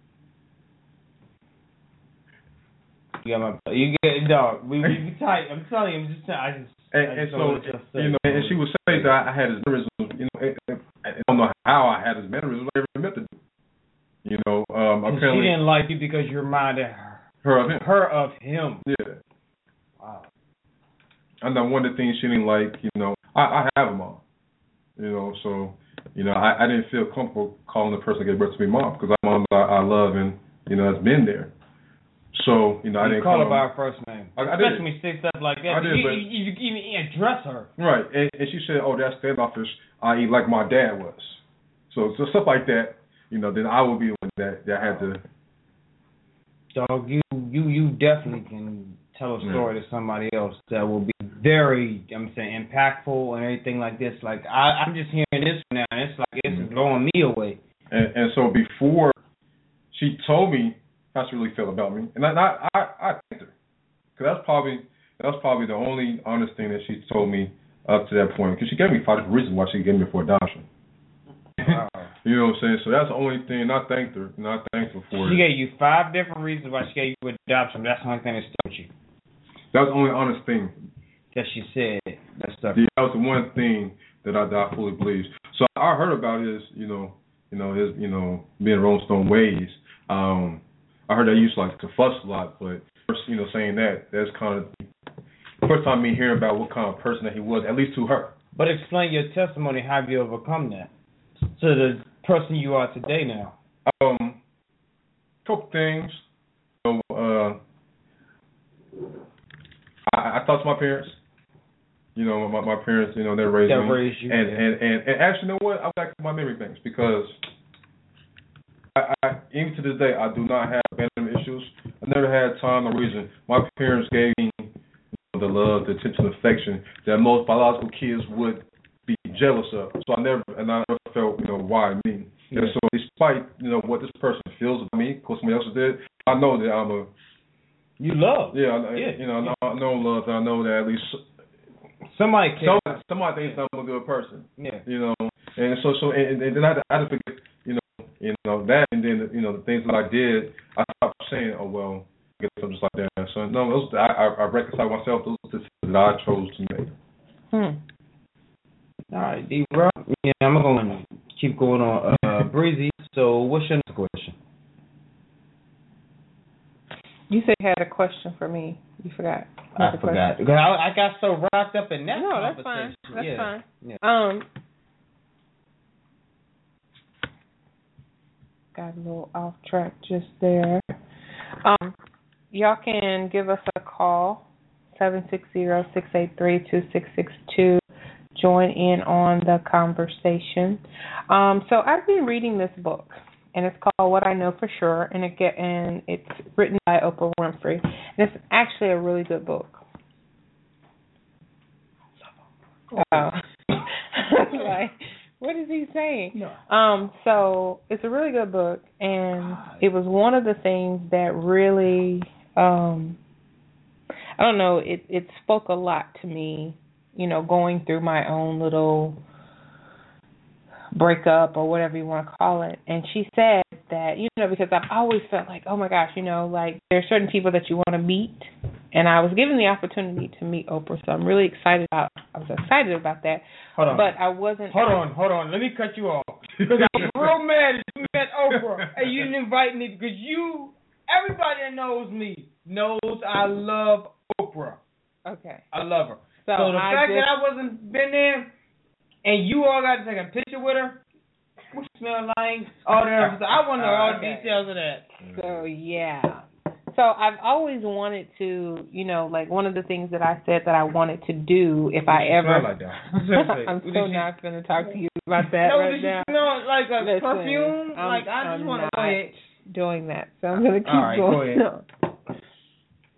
You get dog. We tight. I'm telling you. And she would say that I had his mannerisms. I don't know how I had his mannerisms. I never meant to do. Apparently she didn't like you because you reminded her of him. Yeah. Wow. And then one of the things she didn't like, I have them all. So I didn't feel comfortable calling the person that gave birth to me mom, because I'm mom I love and has been there. So I didn't call her by her first name. Especially when she says stuff like that. You even address her. Right, and she said, "Oh, that's standoffish," i.e., like my dad was. So stuff like that. Then I would be the one that had to. Dog, you definitely can tell a story to somebody else that will be very, impactful and everything like this. Like I'm just hearing this now, and it's like it's blowing me away. And so before she told me how she really felt about me, and I thanked her, because that's probably the only honest thing that she told me up to that point. Because she gave me 5 reasons why she gave me for adoption. Wow. You know what I'm saying? So that's the only thing, and I thanked her, and I thanked her for it. She gave you 5 different reasons why she gave you for adoption. That's the only thing that stuck with you. That was the only honest thing that she said that stuck. Yeah, that was the one thing that I fully believe. So I heard about his, his being Rolling Stone ways. I heard that he used to fuss a lot, but first, saying that's kind of the first time me hearing about what kind of person that he was, at least to her. But explain your testimony. How have you overcome that to the person you are today now? Couple things. I talked to my parents. My parents, they raised me. Raised you. And actually, you know what? I back to my memory banks, because I even to this day, I do not have abandonment issues. I never had time or reason. My parents gave me the love, the attention, affection that most biological kids would be jealous of. So I never felt, why me. Yeah. And so despite, what this person feels about me, of course somebody else did, I know that I'm a... You love. Yeah, I know love, and I know that at least... Somebody thinks I'm a good person. Yeah. And so and then I just forget, that, and then, the things that I did, I stopped saying, oh, well, I guess I'm just like that. So, no, I reconcile myself. Those are decisions that I chose to make. All right, D-Rock. Yeah, I'm going to keep going on. Breezy, so what's your next question? You said you had a question for me. You forgot. I forgot. Because I got so wrapped up in that conversation. That's fine. Yeah. Got a little off track just there. Y'all can give us a call, 760-683-2662. Join in on the conversation. So I've been reading this book, and it's called What I Know for Sure, and it's written by Oprah Winfrey. And it's actually a really good book. Like, what is he saying? No. So it's a really good book, and it was one of the things that really, I don't know, it spoke a lot to me, going through my own little breakup or whatever you want to call it. And she said that, because I've always felt like, oh my gosh, like there are certain people that you want to meet. And I was given the opportunity to meet Oprah, so I'm really excited about that. Hold on. But I wasn't. Hold on. Let me cut you off. Because I'm real mad that you met Oprah and you didn't invite me, because everybody that knows me knows I love Oprah. Okay. I love her. So the fact that I wasn't been there and you all got to take a picture with her, what you smell like, all that. So I want to know all the details of that. So, yeah. So I've always wanted to, like one of the things that I said that I wanted to do if I ever. Like that. I'm so not going to talk to you about that right now. No, like a perfume. I just want to go ahead doing that. So I'm going to keep going. Go ahead.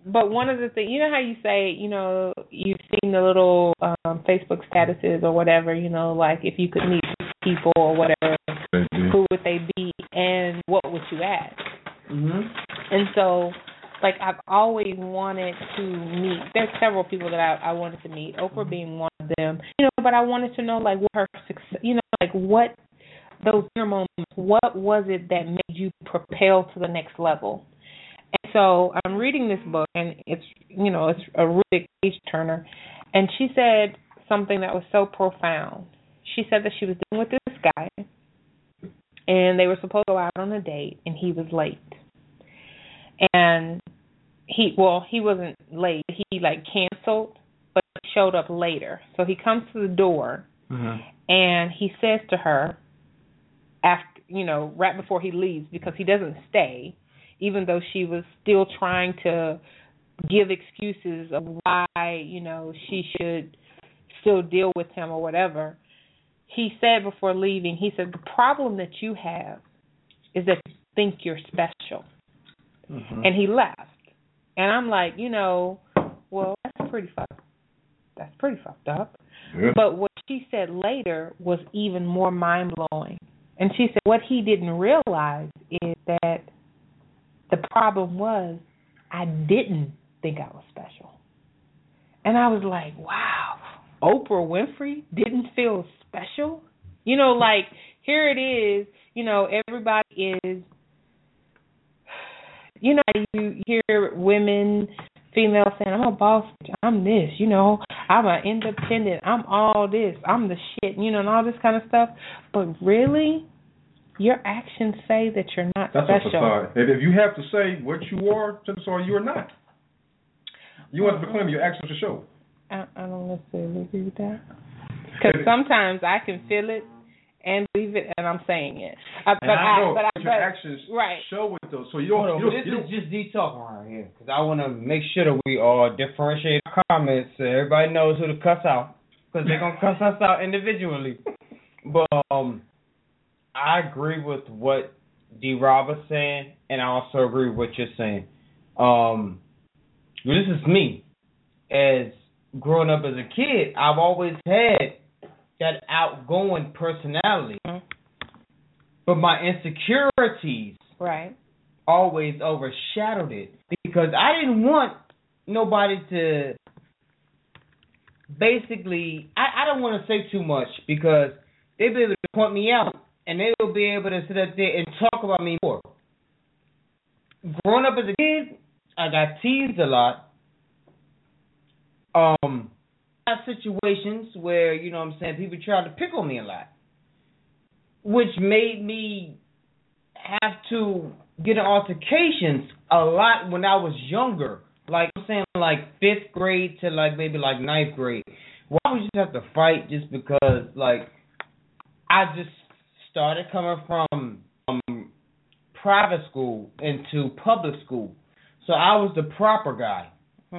But one of the things, you know how you say, you've seen the little Facebook statuses or whatever, like if you could meet people or whatever, who would they be and what would you ask? Mhm. And so, like, I've always wanted to meet. There's several people that I wanted to meet. Oprah being one of them. But I wanted to know, like, what her success. Like what those inner moments. What was it that made you propel to the next level? And so I'm reading this book, and it's a really big page turner. And she said something that was so profound. She said that she was dealing with this guy, and they were supposed to go out on a date, and he was late. And he wasn't late. He canceled, but he showed up later. So he comes to the door, and he says to her, after right before he leaves, because he doesn't stay, even though she was still trying to give excuses of why she should still deal with him or whatever. He said before leaving, he said, the problem that you have is that you think you're special. And he left. And I'm like, well, that's pretty fucked up. Yeah. But what she said later was even more mind-blowing. And she said what he didn't realize is that the problem was I didn't think I was special. And I was like, wow, Oprah Winfrey didn't feel special? Like, here it is, everybody is, you hear women, females saying, I'm a boss, I'm this, I'm an independent, I'm all this, I'm the shit, and all this kind of stuff. But really, your actions say that you're not That's special. That's a facade. And if you have to say what you are, you are not. You want to proclaim your actions to show. I don't necessarily agree with that. Because sometimes I can feel it and believe it, and I'm saying it. But your actions show it, though. So you don't. This is just deep talking right here, because I want to make sure that we all differentiate our comments so everybody knows who to cuss out, because they're gonna cuss us out individually. But I agree with what D-Rob is saying, and I also agree with what you're saying. This is me. As growing up as a kid, I've always had that outgoing personality. But my insecurities always overshadowed it, because I didn't want nobody to basically, I don't want to say too much, because they'll be able to point me out and they'll be able to sit up there and talk about me more. Growing up as a kid, I got teased a lot. I have situations where, people try to pick on me a lot, which made me have to get in altercations a lot when I was younger. Like, I'm saying, like 5th grade to maybe 9th grade. Why would you have to fight just because, I just started coming from private school into public school. So I was the proper guy.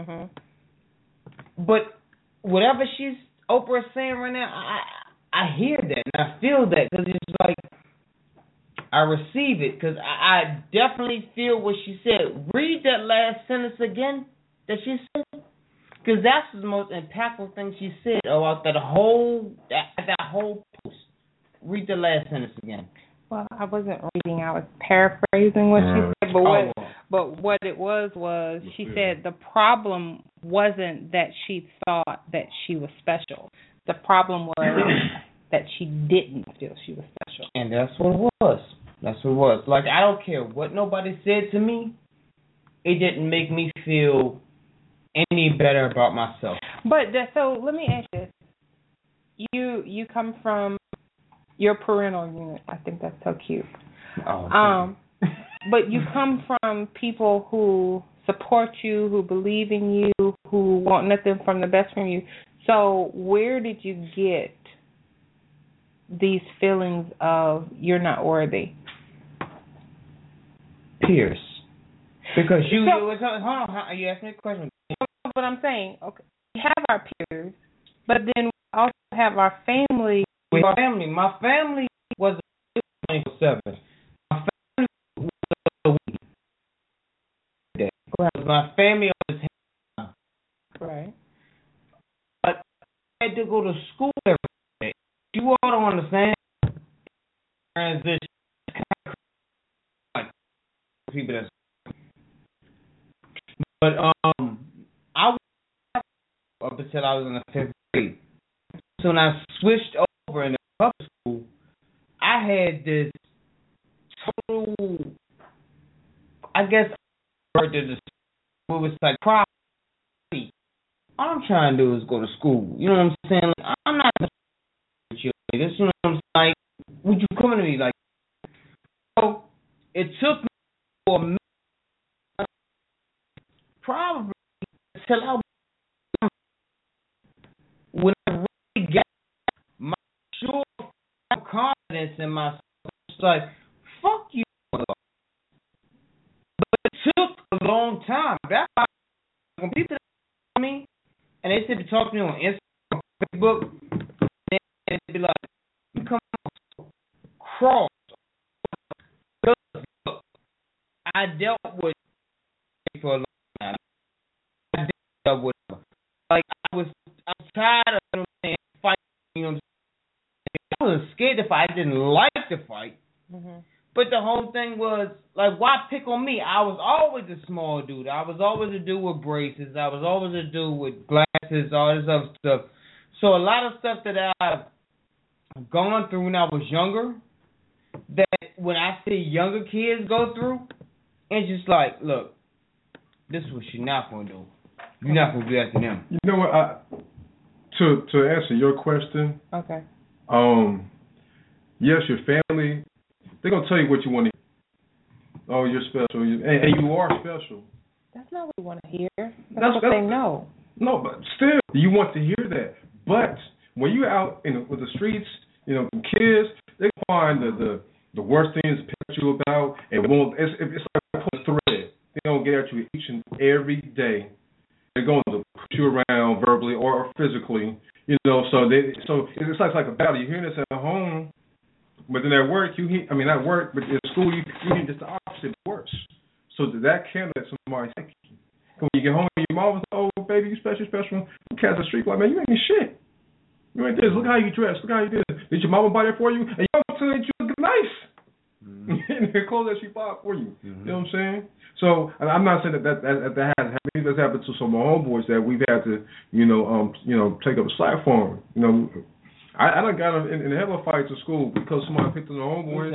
But whatever Oprah is saying right now, I hear that and I feel that, because it's like I receive it, because I definitely feel what she said. Read that last sentence again that she said, because that's the most impactful thing she said about that whole post. Read the last sentence again. Well, I wasn't reading. I was paraphrasing what she said. But what it was she said the problem wasn't that she thought that she was special. The problem was that she didn't feel she was special. And that's what it was. That's what it was. Like, I don't care what nobody said to me. It didn't make me feel any better about myself. But so let me ask you. You come from your parental unit. I think that's so cute. But you come from people who support you, who believe in you, who want nothing from the best from you. So where did you get these feelings of you're not worthy? Peers. Because hold on, you asked me a question. But I'm saying, okay, we have our peers, but then we also have our family. My family was 24/7. My family was a week. My family always people that's. But I was up until I was in the 5th grade. So when I switched over in the public school, I had this total, I guess, it was like pride. All I'm trying to do is go to school. You know what I'm saying? Like, I'm not with you. This, you know what I'm saying? Like, would you come to me like? So it took me for a minute, probably until when I really got my sure confidence in myself. It's like, fuck you. But it took a long time. That's why when people tell me, and they said to talk to me on Instagram, Facebook, they'd be like, you come cross. Look, I dealt with for a long time. I dealt with like I was tired of, you know what I'm saying, fighting. You know what I'm saying? I was scared to fight. I didn't like to fight. Mm-hmm. But the whole thing was like, why pick on me? I was always a small dude. I was always a dude with braces. I was always a dude with glasses, all this other stuff. So a lot of stuff that I've gone through when I was younger, that when I see younger kids go through, it's just like, look, this is what you're not going to do. You're not going to do that to them. You know what? To answer your question, okay. Yes, your family, they're going to tell you what you want to hear. Oh, you're special. And you are special. That's not what we want to hear. That's what they know. No, but still, you want to hear that. But when you're out with the streets, you know, kids, they find the worst things to pitch you about. It's like a thread. They don't get at you each and every day. They're going to push you around verbally or physically, you know. So it's like a battle. You hear this at home, but then at work at work, but in school you hear just the opposite, worse. So that can let somebody think. When you get home, your mom says, "Oh, baby, you special. You catch the street like, man, you ain't shit. You ain't this. Look how you dress. Look how you did. Did your mama buy that for you? And you don't tell that you look nice. Mm-hmm. The clothes that she bought for you. Mm-hmm. You know what I'm saying? So I'm not saying that has happened. That's happened to some of my homeboys that we've had to, take up a slack for them. You know, I done got in a hell of a fight to school because somebody picked on the homeboys.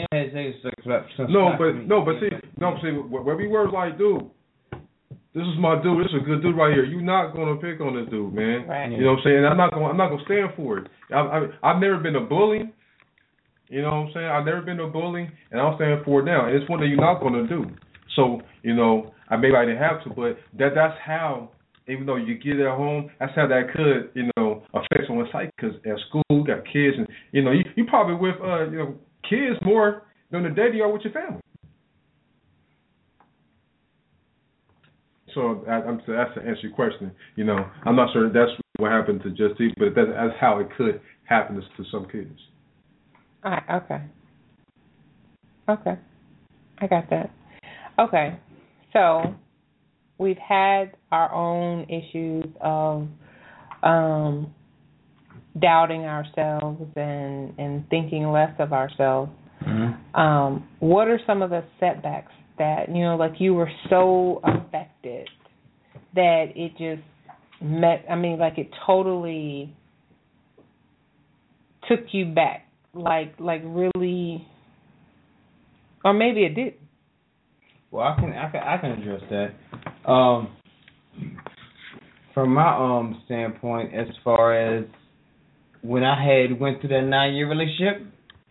See, where we were like, dude, this is my dude. This is a good dude right here. You're not gonna pick on this dude, man. Right. You know what I'm saying? I'm not gonna stand for it. I've never been a bully. You know what I'm saying? I've never been a bully, and I'm standing for it now. And it's one that you're not gonna do. So, you know, I didn't have to, but that's how, even though you get at home, that's how that could, you know, affect someone's psyche. Because at school, you got kids, and, you know, you probably with, kids more than the day you are with your family. So that's to answer your question. You know, I'm not sure that's what happened to Justine, but that's how it could happen to some kids. All right, okay. I got that. Okay, so we've had our own issues of doubting ourselves and thinking less of ourselves. Mm-hmm. What are some of the setbacks that, you know, like you were so affected that it just it totally took you back, like really, or maybe it did. Well, I can address that. From my standpoint, as far as when I had went through that 9-year relationship,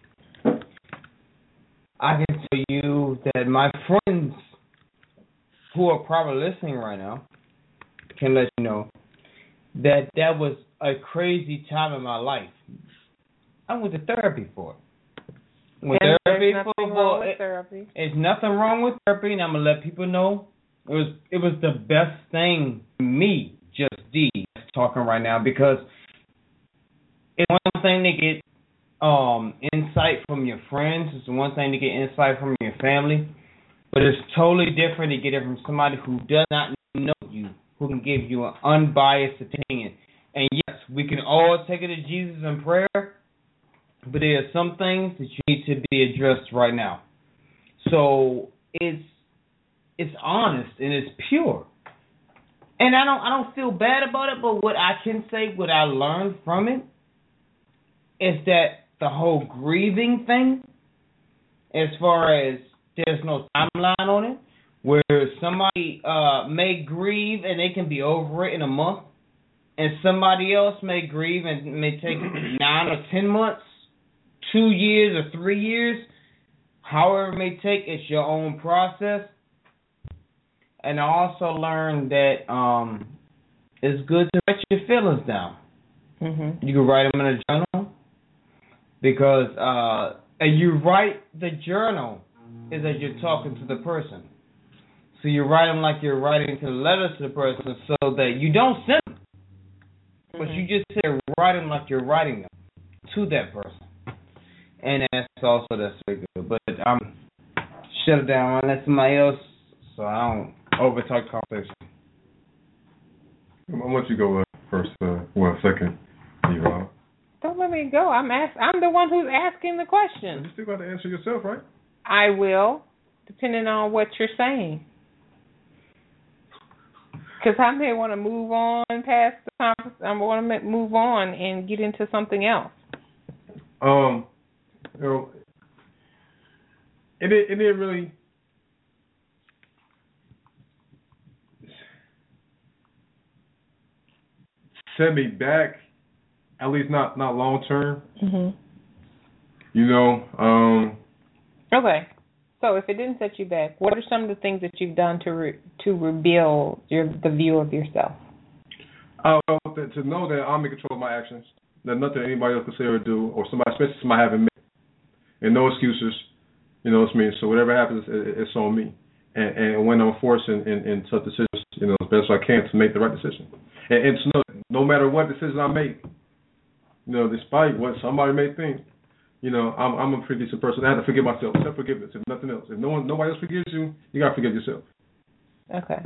I can tell you that my friends who are probably listening right now can let you know that was a crazy time in my life. I went to therapy for it. There's nothing wrong with therapy. There's nothing wrong with therapy, and I'm gonna let people know it was the best thing for me, just talking right now, because it's one thing to get insight from your friends. It's one thing to get insight from your family, but it's totally different to get it from somebody who does not know you, who can give you an unbiased opinion. And yes, we can all take it to Jesus in prayer, but there are some things that you need to be addressed right now. So it's honest and it's pure. And I don't feel bad about it, but what I can say, what I learned from it, is that the whole grieving thing, as far as there's no timeline on it, where somebody may grieve and they can be over it in a month, and somebody else may grieve and it may take 9 or 10 months, 2 years or 3 years, however it may take, it's your own process. And I also learned that it's good to write your feelings down. Mm-hmm. You can write them in a journal, because and you write the journal is as you're talking to the person. So you write them like you're writing to the letters to the person, so that you don't send them, but you just say write them like you're writing them to that person. And that's very good. But I'm shut it down. I'll let somebody else, so I don't overtalk the conversation. I want you to go first. 1 second. Don't let me go. I'm the one who's asking the question. You still got to answer yourself, right? I will, depending on what you're saying. Because I may want to move on past the conference. I want to move on and get into something else. It didn't really. Set me back, at least not long term. Mm-hmm. Okay, so if it didn't set you back, what are some of the things that you've done to rebuild the view of yourself? To know that I'm in control of my actions, that nothing anybody else can say or do, or especially somebody haven't made, and no excuses. It's me. So whatever happens, it's on me. And when I'm forced in tough decisions, as best I can to make the right decision. And to know, no matter what decision I make, despite what somebody may think, I'm a pretty decent person. I have to forgive myself. Self-forgiveness, if nothing else. If nobody else forgives you, you got to forgive yourself. Okay.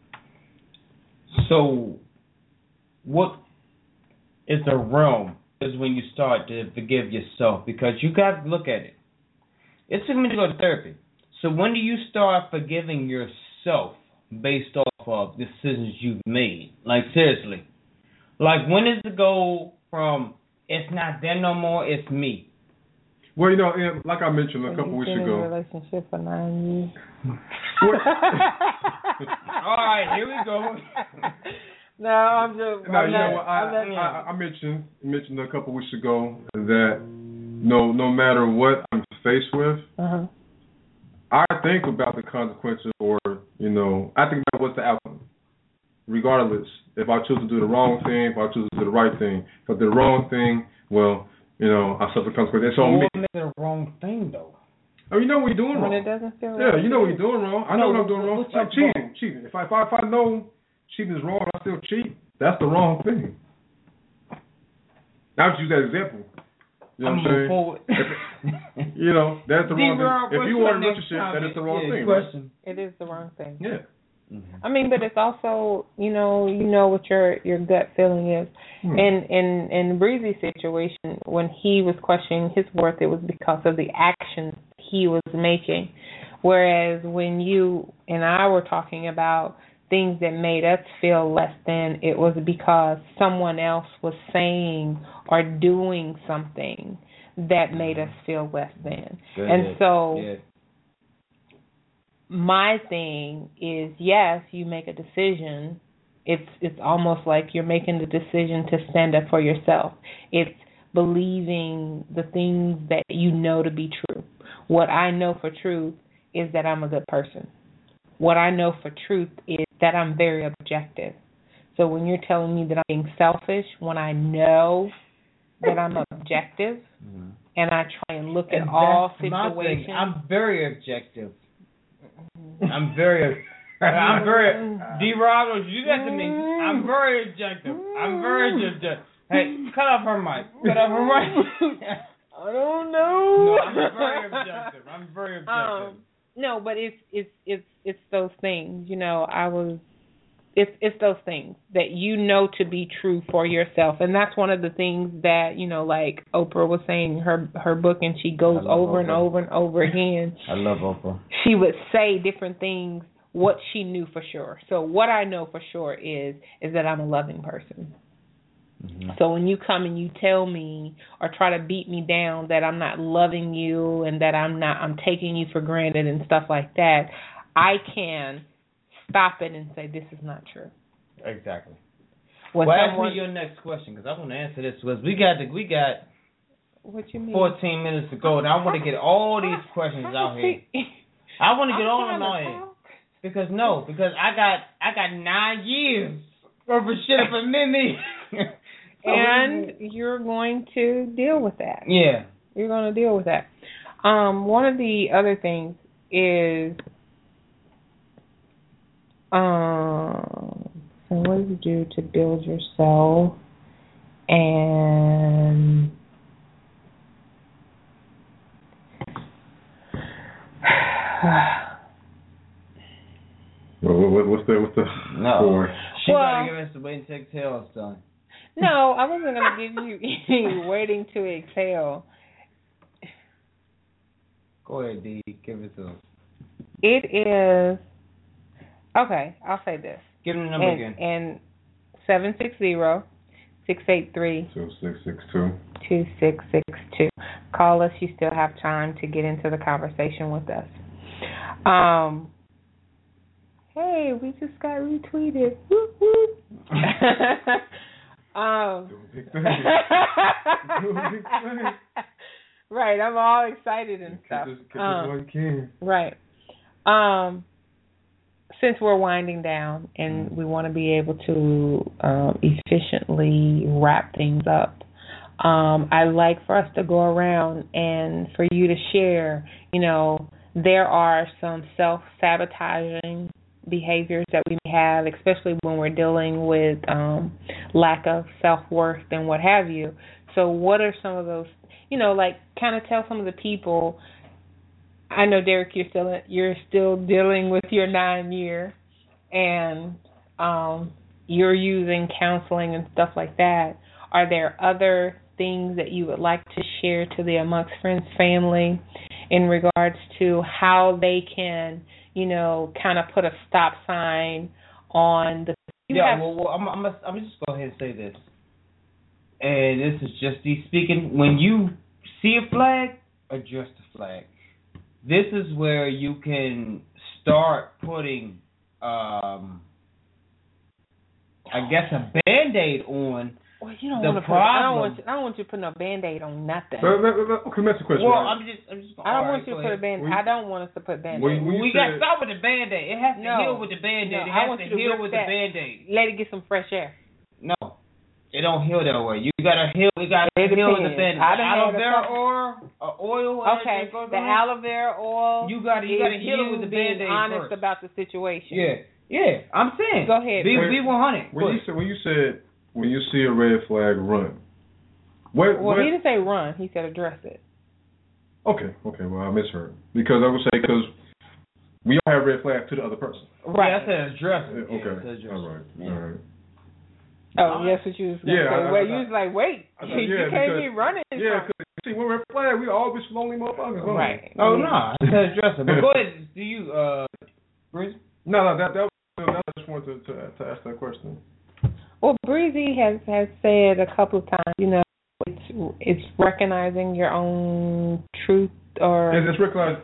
So, what is the realm is when you start to forgive yourself? Because you got to look at it. It's when you go to therapy. So when do you start forgiving yourself based off of decisions you've made? Like, seriously. Like, when does it go from it's not them no more, it's me? Well, like I mentioned a couple weeks ago. You've been in a relationship for 9 years. All right, here we go. No, I'm just. I mentioned a couple weeks ago that no matter what I'm faced with, I think about the consequences, or I think about what's the outcome. Regardless, if I choose to do the wrong thing, if I choose to do the right thing, if I do the wrong thing, well, I suffer consequences. It's on me. What makes it the wrong thing, though? Oh, you know what you're doing wrong. When it doesn't feel right. Yeah, you know what you're doing wrong. I know what I'm doing wrong. Like cheating. If I know cheating is wrong, I still cheat. That's the wrong thing. I'll just use that example. You know what I'm saying? Forward. That's the wrong thing. If you want a relationship, that is the wrong thing. Right? It is the wrong thing. Yeah. Mm-hmm. I mean, but it's also, you know what your gut feeling is. In Breezy's situation, when he was questioning his worth, it was because of the actions he was making. Whereas when you and I were talking about things that made us feel less than, it was because someone else was saying or doing something that made us feel less than. And so my thing is, yes, you make a decision. It's almost like you're making the decision to stand up for yourself. It's believing the things that you know to be true. What I know for truth is that I'm a good person. What I know for truth is that I'm very objective. So when you're telling me that I'm being selfish, when I know that I'm objective and I try and look at all situations. I'm very objective. I'm very D-Rob, you got to me. I'm very objective. Hey, cut off her mic. I don't know. No, I'm very objective. No, but it's those things. It it's those things that you know to be true for yourself, and that's one of the things that like Oprah was saying her book, and she goes over and over and over again. I love Oprah. She would say different things, what she knew for sure. So what I know for sure is that I'm a loving person. Mm-hmm. So when you come and you tell me or try to beat me down that I'm not loving you and that I'm taking you for granted and stuff like that, I can stop it and say this is not true. Exactly. Ask me your next question, because I want to answer this. Was we got what you mean? 14 minutes to go, and I want to get all these questions out here. I want to get all of them out here. Because I got 9 years of shit up in me. And you're going to deal with that. Yeah. You're going to deal with that. One of the other things is, so what do you do to build yourself? And what's the no? She got to give us the wait to exhale, son. No, I wasn't going to give you any waiting to exhale. Go ahead, D. Give it to us. It is, okay, I'll say this. Give them the number again. And 760-683-2662. 2662. Call us. You still have time to get into the conversation with us. Hey, we just got retweeted. Whoop, whoop. Right, I'm all excited and stuff. Right. Since we're winding down and we want to be able to efficiently wrap things up, I'd like for us to go around and for you to share, there are some self-sabotaging behaviors that we have, especially when we're dealing with lack of self-worth and what have you. So what are some of those, kind of tell some of the people. I know, Derek, you're still dealing with your 9-year, and you're using counseling and stuff like that. Are there other things that you would like to share to the Amongst Friends family in regards to how they can, kind of put a stop sign on the... I'm just go ahead and say this. And this is just me speaking. When you see a flag, adjust the flag. This is where you can start putting, I guess, a Band-Aid on. Well, you don't want to put. I don't want you to put no Band-Aid on nothing. Okay, that's the question. Well, I'm just. I don't want you to put a Band-Aid. I don't want us to put Band-Aid. We got to start with the Band-Aid. It has to heal with the Band-Aid. No, it has to heal with the Band-Aid. Let it get some fresh air. No, it don't heal that way. You gotta heal. We gotta heal with the Band-Aid. Aloe vera oil. Okay, the aloe vera oil. You gotta heal it with the Band-Aid. Being honest about the situation. Yeah. I'm saying. Go ahead. Be 100. When you see a red flag, run. He didn't say run. He said address it. Okay. Well, I misheard. Because I would say, we all have red flags to the other person. Right. Yeah, I said address it. Okay. All right. Oh, that's what you was going to say. You was like, wait. You can't be running. Yeah, because see, when red flag, we always lonely motherfuckers. Right. Oh, no. I said address it. But go ahead. Do you, Breezy? No, that was I just wanted to ask that question. Well, Breezy has said a couple of times, it's recognizing your own truth or... And it's recognizing,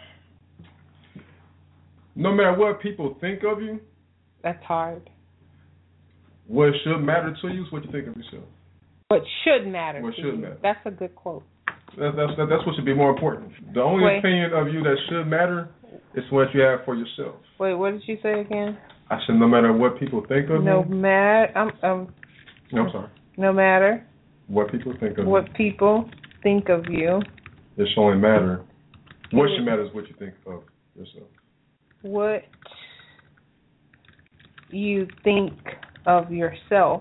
no matter what people think of you... That's hard. What should matter to you is what you think of yourself. What should matter What to should you. matter. That's a good quote. That's what should be more important. The only opinion of you that should matter is what you have for yourself. Wait, what did you say again? I said no matter what people think of you. I'm sorry. No matter what people think of you. What people think of you. It should only matter. What should matter is what you think of yourself. What you think of yourself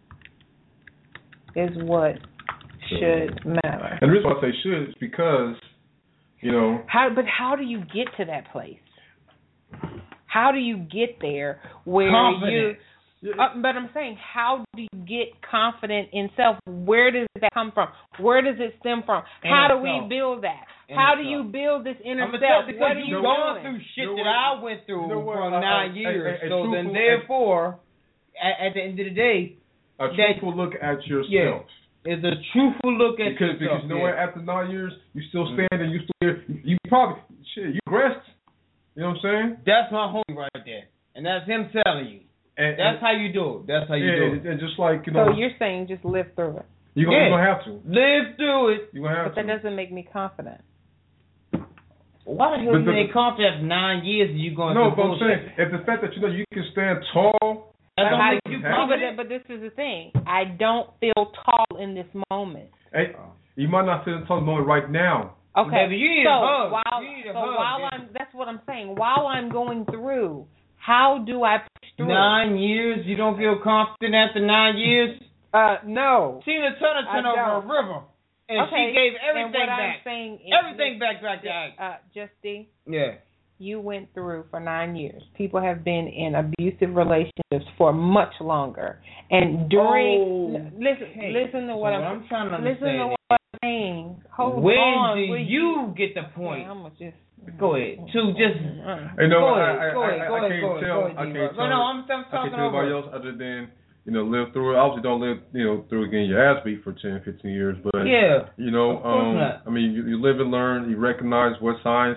is what should matter. And the reason why I say should is because, How do you get to that place? How do you get there where confidence. But I'm saying, how do you get confident in self? Where does that come from? Where does it stem from? How do we build that? How do you build this inner self? Because you're going through shit that I went through for 9 years. So then, therefore, at the end of the day, a truthful look at yourself. Yeah, is a truthful look at yourself. Because you know what? After 9 years, you still standing. You still here. You probably you progressed. You know what I'm saying? That's my homie right there, and that's him telling you. That's how you do it. That's how you do it. And just like, you know. So you're saying just live through it. You're gonna have to live through it. You're gonna have to. But that doesn't make me confident. Why the hell you ain't confident after 9 years and you going? No, but I'm saying, if the fact that you know you can stand tall. That's how you confident. But this is the thing. I don't feel tall in this moment. Hey, you might not feel tall in the moment right now. Okay, baby, you need a hug. That's what I'm saying. While I'm going through, how do I push through? 9 years, you don't feel confident after 9 years? No. Tina Turner turned over a river, and she gave everything back. Everything back to Justy. Yeah. You went through for 9 years. People have been in abusive relationships for much longer, and during listen to what I'm trying to understand. Listen to what I'm saying. Hold when on. do you get the point? Yeah, I'm just. Go ahead. To just I can't tell. No, I'm talking about else other than live through it. Obviously, don't live through getting your ass beat for 10, 15 years. But yeah, I mean, you live and learn. You recognize what signs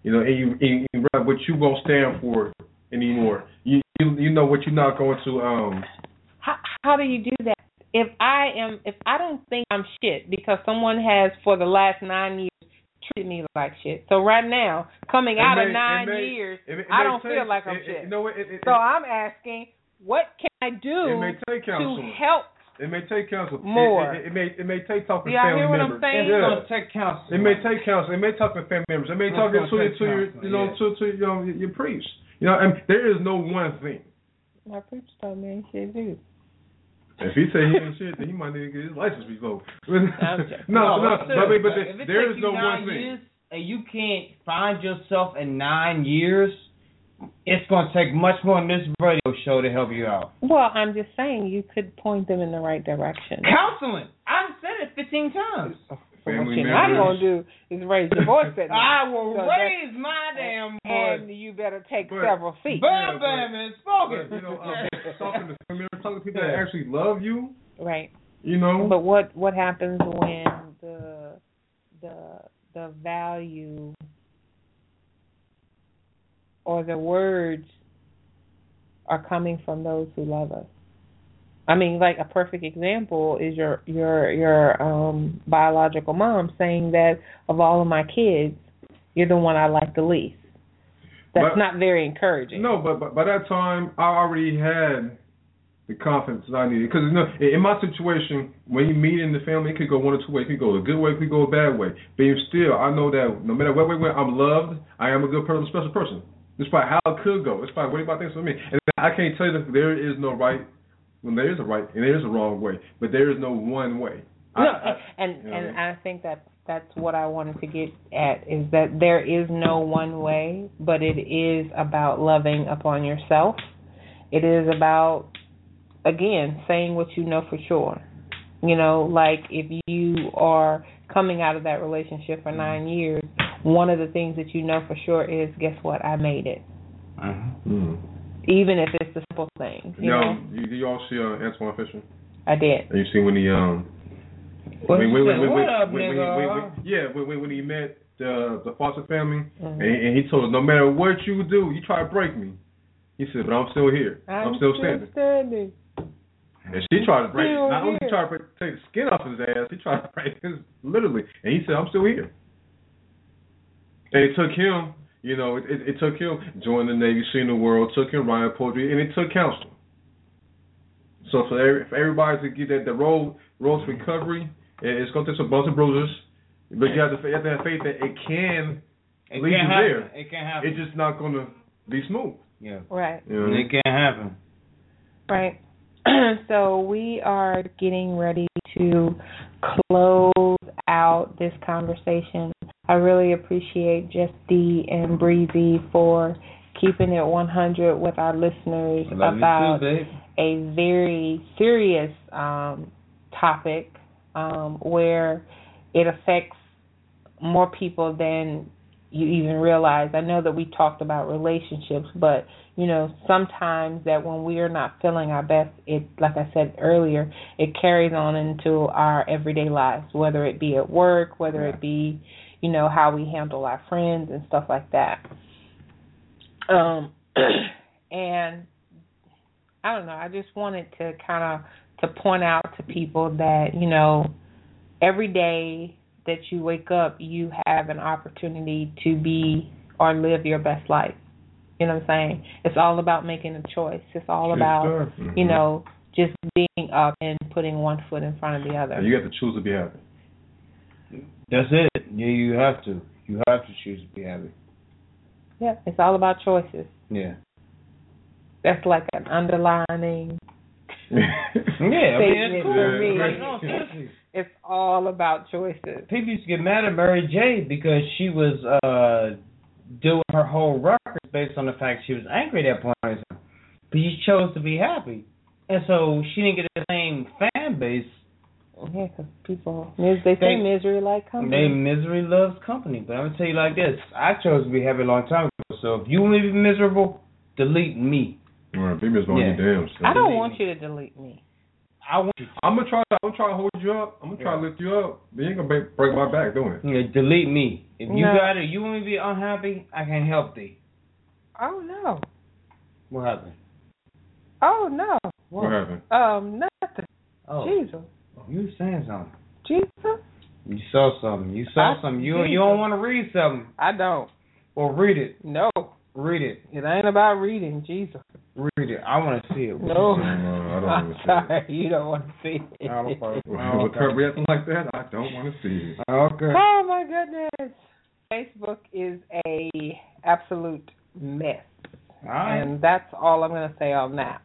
but you won't stand for it anymore. You know what you're not going to. How do you do that? If I don't think I'm shit because someone has for the last 9 years treated me like shit. So right now, coming out of 9 years, I don't feel like I'm shit. So I'm asking, what can I do to help? It may take counsel. More. It may take talking to family members. What I'm saying? It's gonna take counsel. It may take counsel. It may talk to family members. It may talk to your priest. And there is no one thing. My priest told me ain't shit too. If he say he ain't shit, then he might need to get his license revoked. But there is no one thing. And you can't find yourself in 9 years. It's going to take much more than this radio show to help you out. Well, I'm just saying you could point them in the right direction. Counseling. I've said it 15 times. Family what you're not going to do is raise your voice at me. I will raise my damn voice. And you better take several feet. Bam, is spoken. Talking to people that actually love you. Right. But what happens when the value or the words are coming from those who love us? I mean, like a perfect example is your biological mom saying that of all of my kids, you're the one I like the least. That's not very encouraging. No, but by that time, I already had the confidence that I needed. Because in my situation, when you meet in the family, it could go one or two ways. It could go a good way, it could go a bad way. But still, I know that no matter what way I'm loved, I am a good person, a special person. Despite how it could go, despite what anybody thinks of me. And I can't tell you that there is no right, when there is a right and there is a wrong way, but there is no one way. I think that's what I wanted to get at, is that there is no one way, but it is about loving upon yourself. It is about, again, saying what you know for sure. Like if you are coming out of that relationship for 9 years, one of the things that you know for sure is, guess what? I made it. Even if it's the simple things. You know? Do you all see Antoine Fisher? I did. And you see when he what up, when he met the Foster family, and he told us, no matter what you do, you try to break me. He said, but I'm still here. I'm still standing. And she tried to break. Not only she tried to take the skin off his ass, he tried to break his literally. And he said, I'm still here. And it took him, it took him joining the Navy, seeing the world, took him writing poetry, and it took counseling. So for everybody to get that the road to recovery, it's going to take some bumps and bruises, but you have to have faith that it can lead you there. It can happen. It's just not going to be smooth. Yeah. Right. It can happen. Right. So we are getting ready to close out this conversation. I really appreciate Justy and Breezy for keeping it 100 with our listeners about a very serious topic where it affects more people than you even realize. I know that we talked about relationships, but sometimes that when we are not feeling our best, it, like I said earlier, it carries on into our everyday lives, whether it be at work, whether it be, how we handle our friends and stuff like that. And I don't know, I just wanted to kind of to point out to people that, every day that you wake up, you have an opportunity to be or live your best life. You know what I'm saying? It's all about making a choice. It's all about, just being up and putting one foot in front of the other. You have to choose to be happy. That's it. Yeah, you have to. You have to choose to be happy. Yeah, it's all about choices. Yeah. That's like an underlining statement for me. It's all about choices. People used to get mad at Mary J. because she was doing her whole record based on the fact she was angry at that point. But she chose to be happy. And so she didn't get the same fan base. Yeah, because people, they say misery like company. Misery loves company. But I'm going to tell you like this. I chose to be happy a long time ago. So if you want me to be miserable, delete me. All right, be miserable on your damn self. I don't want you to delete me. I want you to. I'm gonna try to hold you up. I'm gonna try to lift you up. But you ain't gonna break my back doing it. Yeah, delete me. If you got it, you want me to be unhappy, I can't help thee. Oh no. What happened? Oh no. What happened? Nothing. Oh. Jesus. You were saying something. Jesus. You saw something. You don't want to read something. I don't. Well, read it. No. Read it. It ain't about reading, Jesus. Read it. I want to see it. No. I don't want to see sorry, you don't want to see it. With her reacting like that, I don't want to see it. Okay. Oh my goodness. Facebook is a absolute mess. All right. And that's all I'm going to say on that.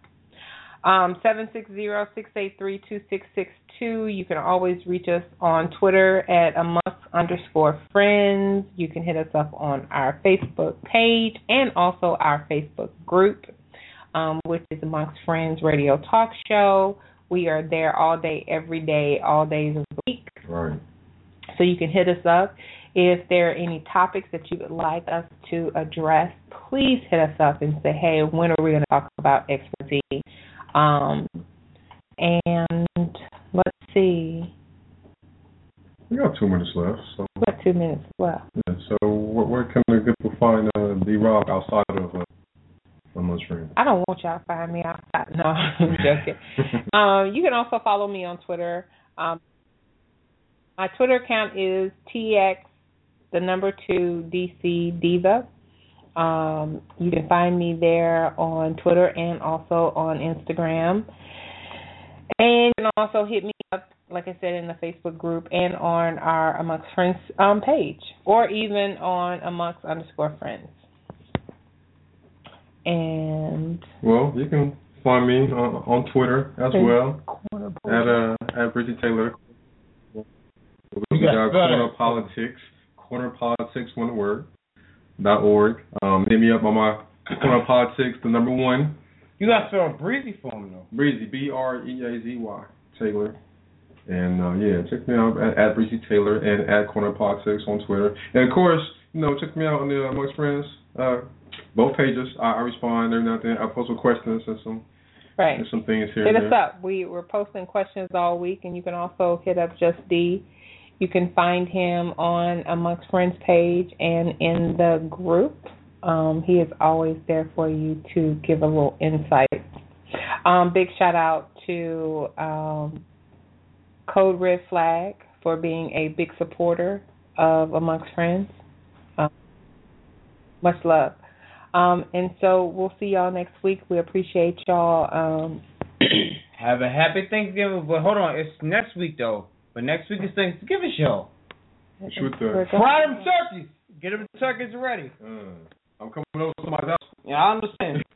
760-683-2662. You can always reach us on Twitter at amongst_friends. You can hit us up on our Facebook page and also our Facebook group, which is Amongst Friends Radio Talk Show. We are there all day, every day, all days of the week. Right. So you can hit us up. If there are any topics that you would like us to address, please hit us up and say, hey, when are we going to talk about X, Y, Z? And let's see. We got 2 minutes left. So. We got 2 minutes left. Yeah, so where can the people find D-Rock outside of Amongst Friends? I don't want y'all to find me outside. No, I'm joking. You can also follow me on Twitter. My Twitter account is TX2DC Diva. You can find me there on Twitter and also on Instagram. And you can also hit me up, like I said, in the Facebook group and on our Amongst Friends page, or even on Amongst_Friends. And well, you can find me on Twitter as well at Bridget Taylor. We got Corner Politics, one word. .org. Hit me up on my Corner Politics, the number 1. You got to spell Breezy for me, though. Breezy, Breazy Taylor. And check me out at Breezy Taylor and at Corner Politics on Twitter. And of course, check me out on the Amongst Friends, both pages. I respond every now and then. I post some questions and some things here. Hit us up. We're posting questions all week, and you can also hit up Just D. You can find him on Amongst Friends page and in the group. He is always there for you to give a little insight. Big shout out to Code Red Flag for being a big supporter of Amongst Friends. Much love. And so we'll see y'all next week. We appreciate y'all. Have a happy Thanksgiving. But hold on, it's next week though. But next week is Thanksgiving show. Shoot the fry them turkeys. Get them turkeys ready. I'm coming over to somebody's house. Yeah, I understand.